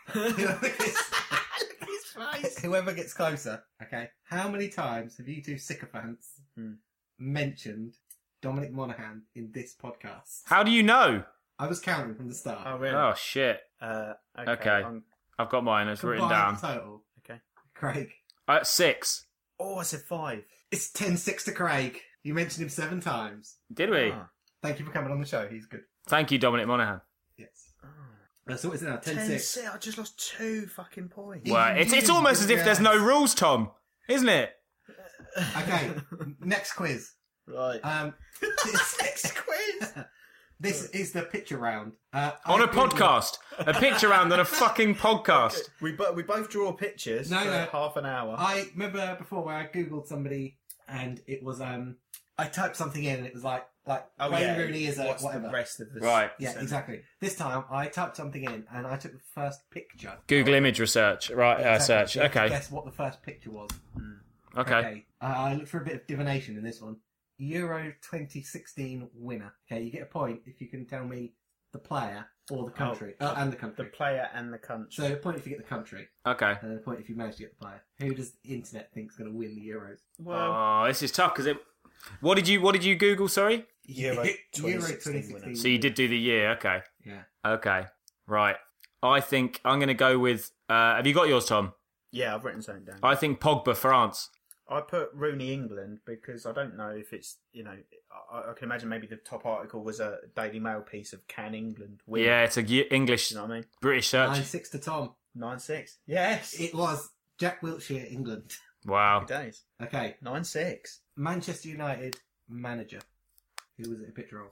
Whoever gets closer, okay? How many times have you two sycophants mentioned Dominic Monaghan in this podcast? How do you know? I was counting from the start. Oh, really? Oh shit. Okay. I've got mine. It's written down. Combined total. Okay. Craig. 6. Oh, I said 5. It's 10-6 to Craig. You mentioned him 7 times. Did we? Ah. Thank you for coming on the show. He's good. Thank you, Dominic Monaghan. Yes. So what is it now? 10-6. 10-6. I just lost 2 fucking points. Well, it's almost as if there's no rules, Tom, isn't it? Okay, next quiz. Right. Next quiz. This is the picture round. On a podcast. A picture round on a fucking podcast. We both draw pictures No, for no. half an hour. I remember before where I googled somebody and it was I typed something in and it was like Oh, Wayne yeah. Rooney is a What's whatever. the rest of the Right. Yeah, exactly. This time I typed something in and I took the first picture. Google image research. Right. Exactly. Search. So you have to Okay. guess what the first picture was. Okay. I looked for a bit of divination in this one. Euro 2016 winner. Okay, you get a point if you can tell me the player or the country. And the country. The player and the country. So a point if you get the country, Okay. and then a point if you manage to get the player. Who does the internet think is going to win the Euros? Well, Oh, this is tough because it. What did you Google? Sorry. Euro Euro 2016 winner. 2016. So you did do the year. Okay. Yeah. Okay. Right. I think I'm going to go with. Have you got yours, Tom? Yeah, I've written something down. I think Pogba, France. I put Rooney England because I don't know if it's, I can imagine maybe the top article was a Daily Mail piece of can England win. Yeah, it's a English You know what I mean? British search. 9-6 to Tom. 9-6. Yes. It was Jack Wilshere, England. Wow. Happy days. Okay, 9-6. Manchester United manager. Who was it a picture of?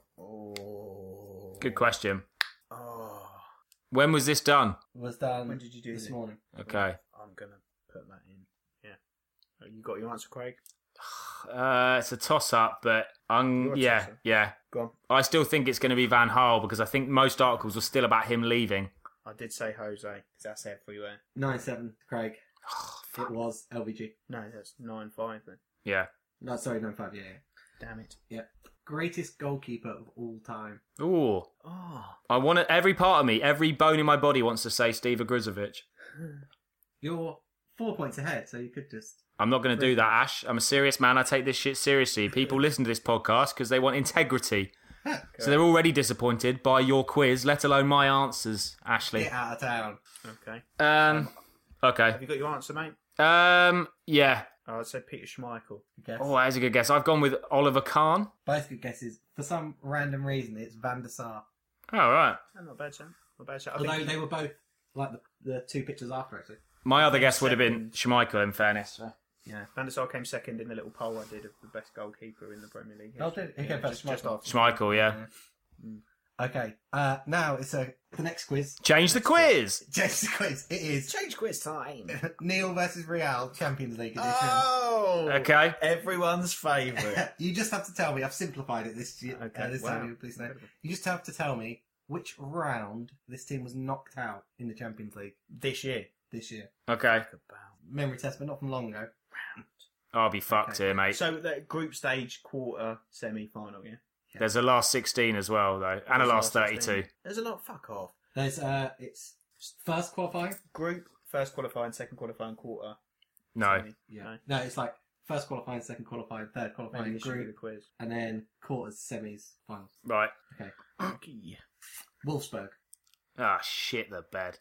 Oh. Good question. Oh. When was this done? Was done When did you do this this? morning. Okay. I'm going to put that in. Yeah. You got your answer, Craig? It's a toss-up, but You're a yeah, tosser. yeah. Go on. I still think it's going to be Van Gaal because I think most articles were still about him leaving. I did say Jose because that's everywhere. 9-7, Craig. It was LVG. No, that's 9-5 then. Yeah. No, sorry, 9-5, yeah. Damn it. Yeah. Greatest goalkeeper of all time. Ooh. Oh. I want to, every part of me, every bone in my body wants to say Steve Ogrizovic. You're 4 points ahead, so you could just... I'm not going to do that, Ash. I'm a serious man. I take this shit seriously. People listen to this podcast because they want integrity. So they're already disappointed by your quiz, let alone my answers, Ashley. Get out of town. Okay. Okay. Have you got your answer, mate? Yeah. I'd say Peter Schmeichel. Guess. Oh, that's a good guess. I've gone with Oliver Kahn. Both good guesses. For some random reason, it's Van der Sar. Oh, right. Oh, not bad, Sam. Not bad, Sam. Although they were both like the two pictures after, actually. My other guess would have been Schmeichel, in fairness. So. Yeah, Van der Sar came second in the little poll I did of the best goalkeeper in the Premier League. Oh, did he? Okay, just Schmeichel. after. Schmeichel, yeah. Okay. Now it's the next quiz. Change the quiz. Change the quiz. It is Change quiz time. Neil versus Real Champions League edition. Oh, Okay. everyone's favourite. You just have to tell me. I've simplified it this year. Okay, This wow. time, please know. You just have to tell me which round this team was knocked out in the Champions League This year. this year. Okay. Memory test, but not from long ago. I'll be fucked Okay. here, mate. So the group stage, quarter, semi-final, yeah. There's a last 16 as well, though, and a last 32. There's a lot. Fuck off. There's it's first qualifying. Group, first qualifying, second qualifying, quarter. No. semi. Yeah. No, it's like first qualifying, second qualifying, third Maybe qualifying, this should be the group, quiz. and then quarters, semis, finals. Right. Okay. Wolfsburg. Ah, shit the bed.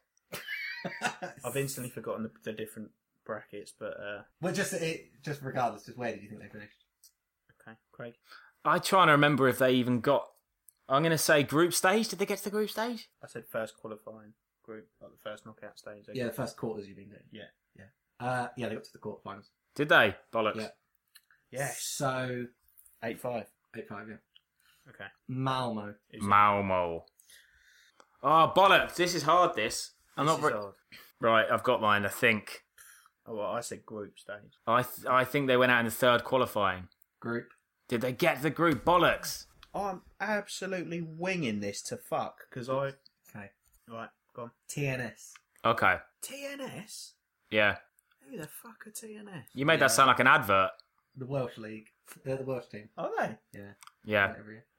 I've instantly forgotten the different brackets, but Well, just regardless, just where did you think they finished? okay, Craig. I'm trying to remember if they even got... I'm going to say group stage. Did they get to the group stage? I said first qualifying group, like the first knockout stage. Yeah, the first quarters you mean? Yeah. Yeah, they got to the quarterfinals. Did they? Bollocks. Yeah. Yes. So 8-5. 8-5, yeah. Okay. Malmo. Who's it? Malmo. Oh, bollocks. This is hard, this. I'm This not... is Re- hard. right, I've got mine, I think. Oh, well, I said group stage. I think they went out in the third qualifying. Group. Did they get the group? Bollocks. I'm absolutely winging this to fuck because I. Okay. Right, go on. TNS. Okay. TNS. Yeah. Who the fuck are TNS? You made that sound like an advert. The Welsh League. The Welsh team. Are they? Yeah. Yeah. Every year.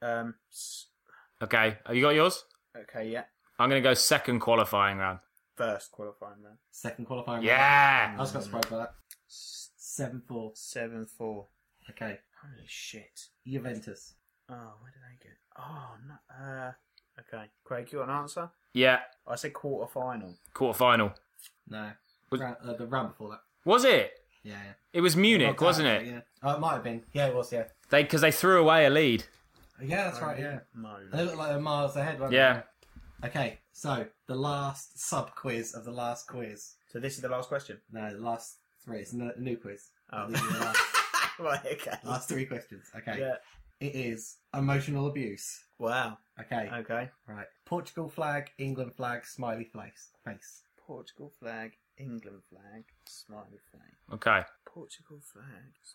Okay. Have you got yours? Okay, yeah. I'm going to go second qualifying round. First qualifying round. Second qualifying. Yeah. I was quite surprised by that. 7-4. 7-4. Okay. Holy shit. Juventus. Oh, where did they get? Oh no. Okay, Craig, you got an answer? Yeah. I said quarter final. Quarter final. No. Was- The round before that. Was it? Yeah. It was Munich, Knocked wasn't out, it? Yeah. Oh, it might have been. Yeah, it was, yeah. Because they threw away a lead. Yeah, that's right, yeah. No. They look like they're miles ahead, weren't Yeah. they? Okay, so the last sub-quiz of the last quiz. So this is the last question. No, the last three. It's a new quiz. Oh. These are the last, Right. Okay. last three questions. Okay. Yeah. It is emotional abuse. Wow. Okay. Okay. Right. Portugal flag, England flag, smiley face. Portugal flag, England flag, smiley flag. Okay. Portugal flag.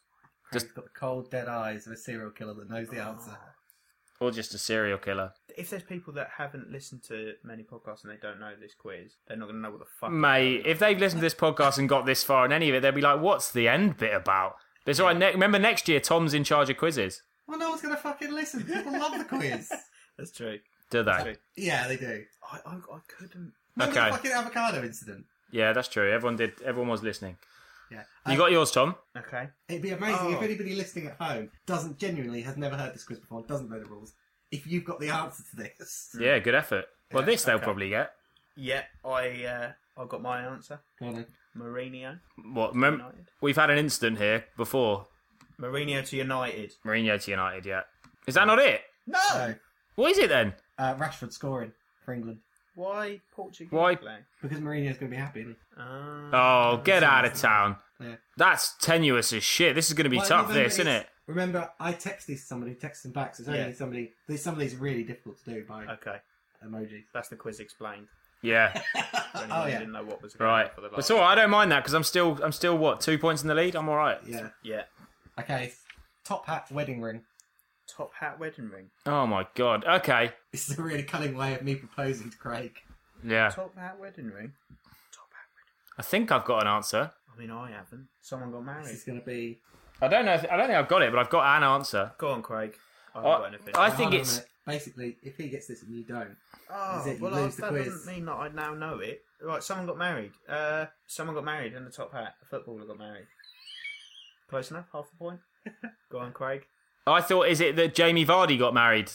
Just got the cold, dead eyes of a serial killer that knows the answer. Or just a serial killer. If there's people that haven't listened to many podcasts and they don't know this quiz, they're not going to know what the fuck. Mate, if they've listened to this podcast and got this far in any of it, they'll be like, what's the end bit about? But it's all right. Remember, next year, Tom's in charge of quizzes. Well, no one's going to fucking listen. People love the quiz. That's true. Do they? That's true. Yeah, they do. I couldn't. Remember Okay. the fucking avocado incident? Yeah, that's true. Everyone was listening. Yeah. You got yours, Tom? Okay. It'd be amazing if anybody listening at home has never heard this quiz before, doesn't know the rules. If you've got the answer to this. Yeah, good effort. Well, this they'll okay. probably get. Yeah, I got my answer. Go on then. Mourinho. What? United. We've had an incident here before. Mourinho to United. Mourinho to United, yeah. Is that not it? No! No. What is it then? Rashford scoring for England. Why Portuguese Why- play? Because Mourinho's going to be happy, isn't he? Oh, get out of town. Yeah. That's tenuous as shit. This is going to be Well, tough, remember, this, isn't it? Remember, I texted somebody, texted him back, so it's only somebody... Some of these are really difficult to do by Okay, emojis. that's the quiz explained. Yeah. For anyone who didn't know what was going Right. on for the But last. it's all right. I don't mind that because I'm still, what, 2 points in the lead? I'm all right. Yeah. Yeah. Okay, top hat wedding ring. Top hat wedding ring. Oh, my God. Okay. This is a really cunning way of me proposing to Craig. Yeah. Top hat wedding ring. Top hat I think I've got an answer. wedding. I mean, I haven't. Someone got married. This is going to be... I don't know. I don't think I've got it, but I've got an answer. Go on, Craig. I haven't got anything. I think Hold on a it's... minute. Basically, if he gets this and you don't, Oh, Is it you well, lose the that quiz? doesn't mean that I now know it. Right, someone got married. Someone got married in the top hat. A footballer got married. Close enough? Half a point? Go on, Craig. I thought, is it that Jamie Vardy got married?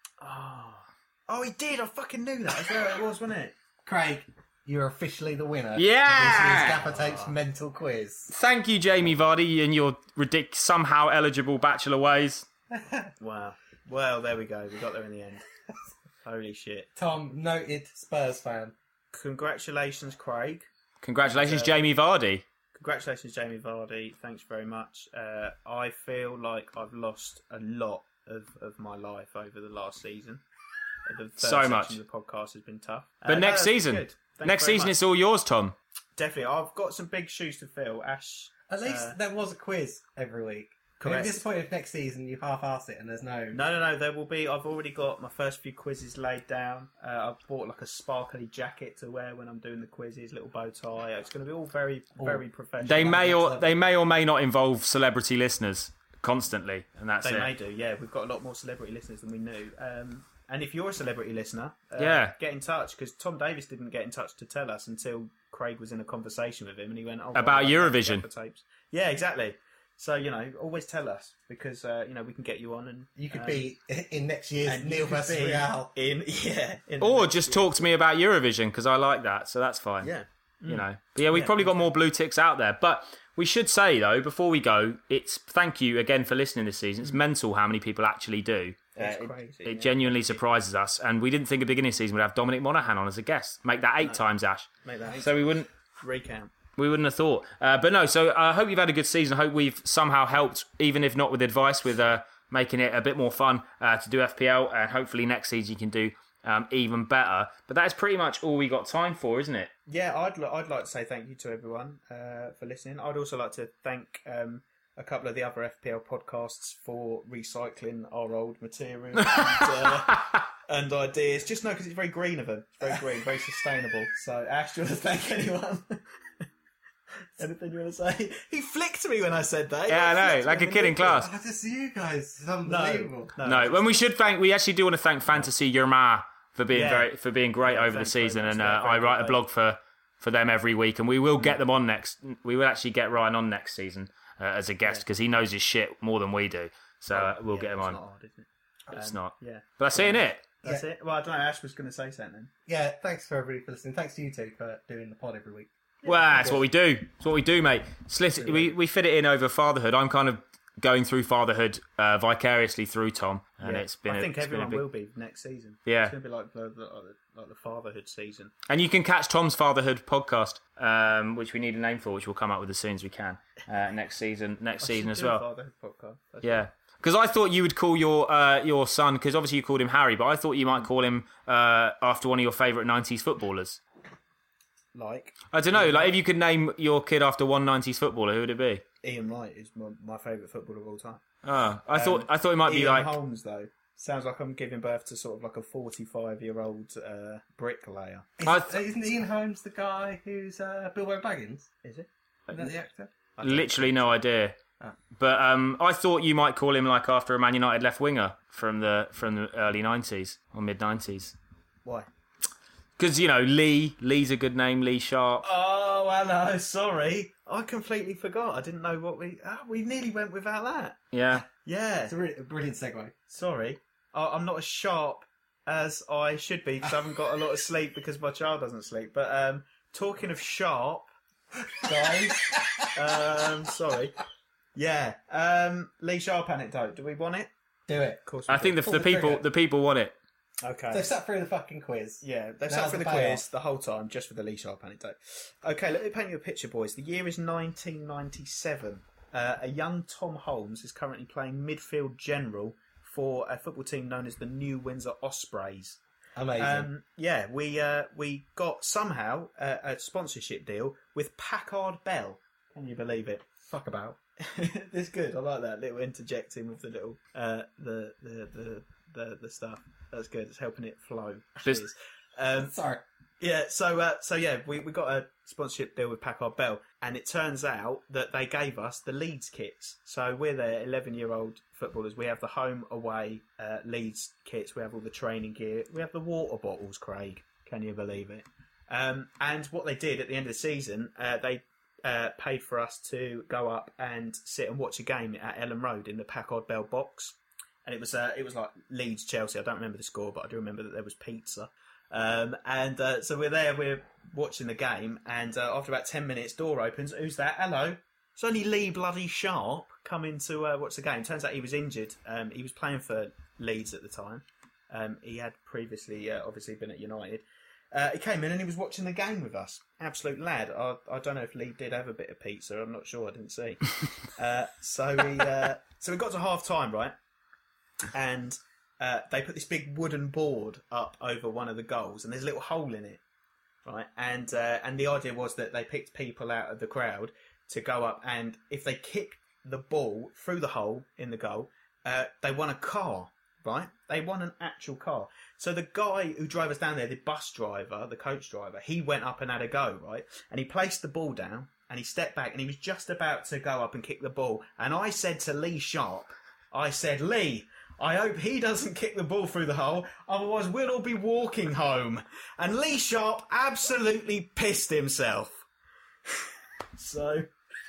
Oh, he did. I fucking knew that. That's where it was, wasn't it? Craig, you're officially the winner. Yeah! Of this year's Gaffer Tapes mental quiz. Thank you, Jamie Vardy, and your somehow eligible bachelor ways. Wow. Well, there we go. We got there in the end. Holy shit. Tom, noted Spurs fan. Congratulations, Craig. Congratulations, Jamie Vardy. Congratulations, Jamie Vardy. Thanks very much. I feel like I've lost a lot of my life over the last season. The third So much. section of the podcast has been tough. But next that's season, good. Thanks next very season, much. it's all yours, Tom. Definitely. I've got some big shoes to fill. Ash. At least there was a quiz every week. Correct. I'm disappointed if next season you half-arse it and there's no... No. There will be. I've already got my first few quizzes laid down. I've bought like a sparkly jacket to wear when I'm doing the quizzes, little bow tie. It's going to be all very, very professional. They may or may not involve celebrity listeners constantly, and that's They it. may do. Yeah, we've got a lot more celebrity listeners than we knew. And if you're a celebrity listener, get in touch, because Tom Davis didn't get in touch to tell us until Craig was in a conversation with him, and he went, "Oh, About well, Eurovision." Gaffer Tapes." Yeah, exactly. So always tell us, because we can get you on, and You could be in next year's and Neil you could vs be Real. in Or the just next talk to me about Eurovision, because I like that, so that's fine. year. Yeah. You know. But yeah, we've probably got more blue ticks out there. But we should say, though, before we go, it's thank you again for listening this season. It's mental how many people actually do. It's crazy. It genuinely surprises us. And we didn't think at the beginning of the season we'd have Dominic Monaghan on as a guest. Make that 8 times, Ash. Make that So we wouldn't recount. have thought. But no, so I hope you've had a good season. I hope we've somehow helped, even if not with advice, with making it a bit more fun to do FPL. And hopefully next season you can do even better. But that is pretty much all we got time for, isn't it? Yeah, I'd like to say thank you to everyone for listening. I'd also like to thank a couple of the other FPL podcasts for recycling our old material and ideas. Just because it's very green of them. It's very green, very sustainable. So, Ash, do you want to thank anyone? Anything you want to say? He flicked me when I said that. Yeah, I know, like a kid in class. Oh, just you guys. It's unbelievable. No, when we actually do want to thank Fantasy Yerma for being great over the thanks very season, much. and They're very I write a good, blog for them every week, and we will get them on next. We will actually get Ryan on next season as a guest because he knows his shit more than we do. So we'll get him on. It's not hard, is it? It's not. Yeah. But that's it, innit? That's it. Well, I don't know. Ash was going to say something. Yeah, thanks for everybody for listening. Thanks to you two for doing the pod every week. Well, that's what we do. It's what we do, mate. We fit it in over fatherhood. I'm kind of going through fatherhood vicariously through Tom, and it's been. I think everyone big... will be next season. Yeah, it's going to be like the fatherhood season. And you can catch Tom's fatherhood podcast, which we need a name for, which we'll come up with as soon as we can next season. Next season as well. Fatherhood podcast. That's yeah. Because I thought you would call your son, because obviously you called him Harry, but I thought you might call him after one of your favourite 90s footballers. Like? I don't know, like if you could name your kid after one 90s footballer, who would it be? Ian Wright is my favourite footballer of all time. Oh, I thought it might be Ian like Holmes, though. Sounds like I'm giving birth to sort of like a 45-year-old bricklayer. Isn't Ian Holmes the guy who's Bilbo Baggins? Is it? Isn't that the actor? literally no idea. But I thought you might call him like after a Man United left winger from the early 90s or mid 90s. Why? Because, you know, Lee's a good name, Lee Sharp. Oh, hello, sorry. I completely forgot. I didn't know what we nearly went without that. Yeah. Yeah. It's a brilliant segue. Sorry. I'm not as sharp as I should be because I haven't got a lot of sleep because my child doesn't sleep. But talking of sharp, guys, sorry. Yeah. Lee Sharp anecdote. Do we want it? Do it. Of course. I think the people want it. Okay. They've sat through the fucking quiz. Yeah, they've Now's sat through the the payoff. quiz the whole time just for the Lee Sharp anecdote. Okay, let me paint you a picture, boys. The year is 1997. A young Tom Holmes is currently playing midfield general for a football team known as the New Windsor Ospreys. Amazing. Yeah, we got somehow a sponsorship deal with Packard Bell. Can you believe it? Fuck about. It's good. I like that little interjecting with the little the stuff. That's good. It's helping it flow. This- Cheers. Sorry. Yeah, so yeah, we got a sponsorship deal with Packard Bell, and it turns out that they gave us the Leeds kits. So we're their 11-year-old footballers. We have the home away Leeds kits. We have all the training gear. We have the water bottles, Craig. Can you believe it? And what they did at the end of the season, they paid for us to go up and sit and watch a game at Ellen Road in the Packard Bell box. And it was like Leeds Chelsea. I don't remember the score, but I do remember that there was pizza. So we're there, we're watching the game, and after about 10 minutes, door opens. Who's that? Hello. It's only Lee bloody Sharp coming to watch the game. Turns out he was injured. He was playing for Leeds at the time. He had previously obviously been at United. He came in and he was watching the game with us. Absolute lad. I don't know if Lee did have a bit of pizza. I'm not sure. I didn't see. So we got to half time, right? And they put this big wooden board up over one of the goals, and there's a little hole in it, right? And the idea was that they picked people out of the crowd to go up, and if they kick the ball through the hole in the goal, they won a car, right? They won an actual car. So the guy who drove us down there, the bus driver, the coach driver, he went up and had a go, right? And he placed the ball down, and he stepped back, and he was just about to go up and kick the ball. And I said to Lee Sharp, I said, Lee, I hope he doesn't kick the ball through the hole, otherwise we'll all be walking home. And Lee Sharp absolutely pissed himself. So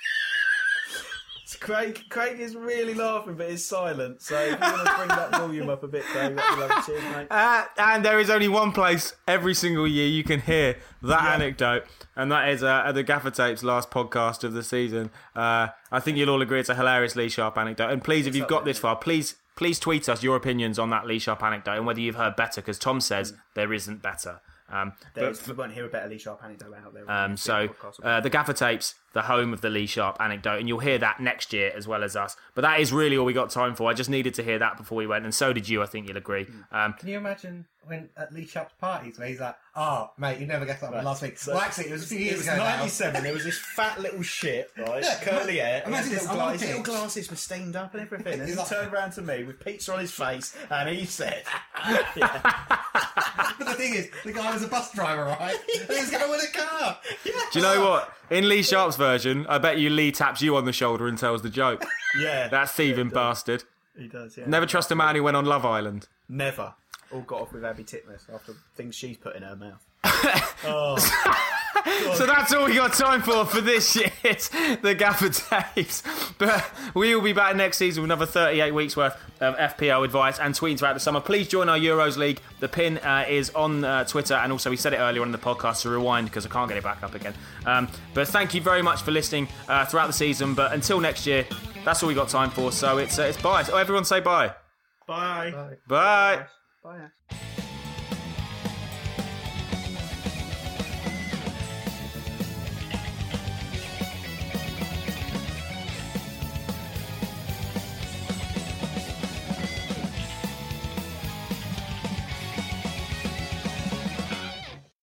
Craig is really laughing, but he's silent. So if you want to bring that volume up a bit, Craig, that'd be lovely. Cheers, mate. And there is only one place every single year you can hear that anecdote, and that is at the Gaffer Tapes last podcast of the season. I think you'll all agree it's a hilarious Lee Sharp anecdote. And please, if you've got this far, please tweet us your opinions on that Lee Sharp anecdote and whether you've heard better, because Tom says there isn't better. We won't hear a better Lee Sharp anecdote out there. The Gaffer Tapes, the home of the Lee Sharp anecdote, and you'll hear that next year as well as us. But that is really all we got time for. I just needed to hear that before we went, and so did you, I think you'll agree. Can you imagine when at Lee Sharp's parties where he's like, oh, mate, you never guessed that one last week. So, well, actually, it was a few years It ago was now. 97. There was this fat little shit, right? Curly hair. Imagine his this, little, I'm on his little pitch. glasses were steamed up and everything. And He's he like- turned around to me with pizza on his face, and he said, But the thing is, the guy was a bus driver, right? And he was going with a car. Do you know what? In Lee Sharp's version, I bet you Lee taps you on the shoulder and tells the joke. yeah. That thieving bastard. He does, yeah. Never trust a man who went on Love Island. Never. All got off with Abby Titmus after things she's put in her mouth. Oh. So that's all we got time for this year's The Gaffer Tapes. But we will be back next season with another 38 weeks worth of FPL advice and tweeting throughout the summer. Please join our Euros League. The pin is on Twitter, and also we said it earlier on in the podcast to rewind because I can't get it back up again. But thank you very much for listening throughout the season. But until next year, that's all we got time for. So it's bye. Oh, everyone say bye. Bye. Bye. Bye. Ash.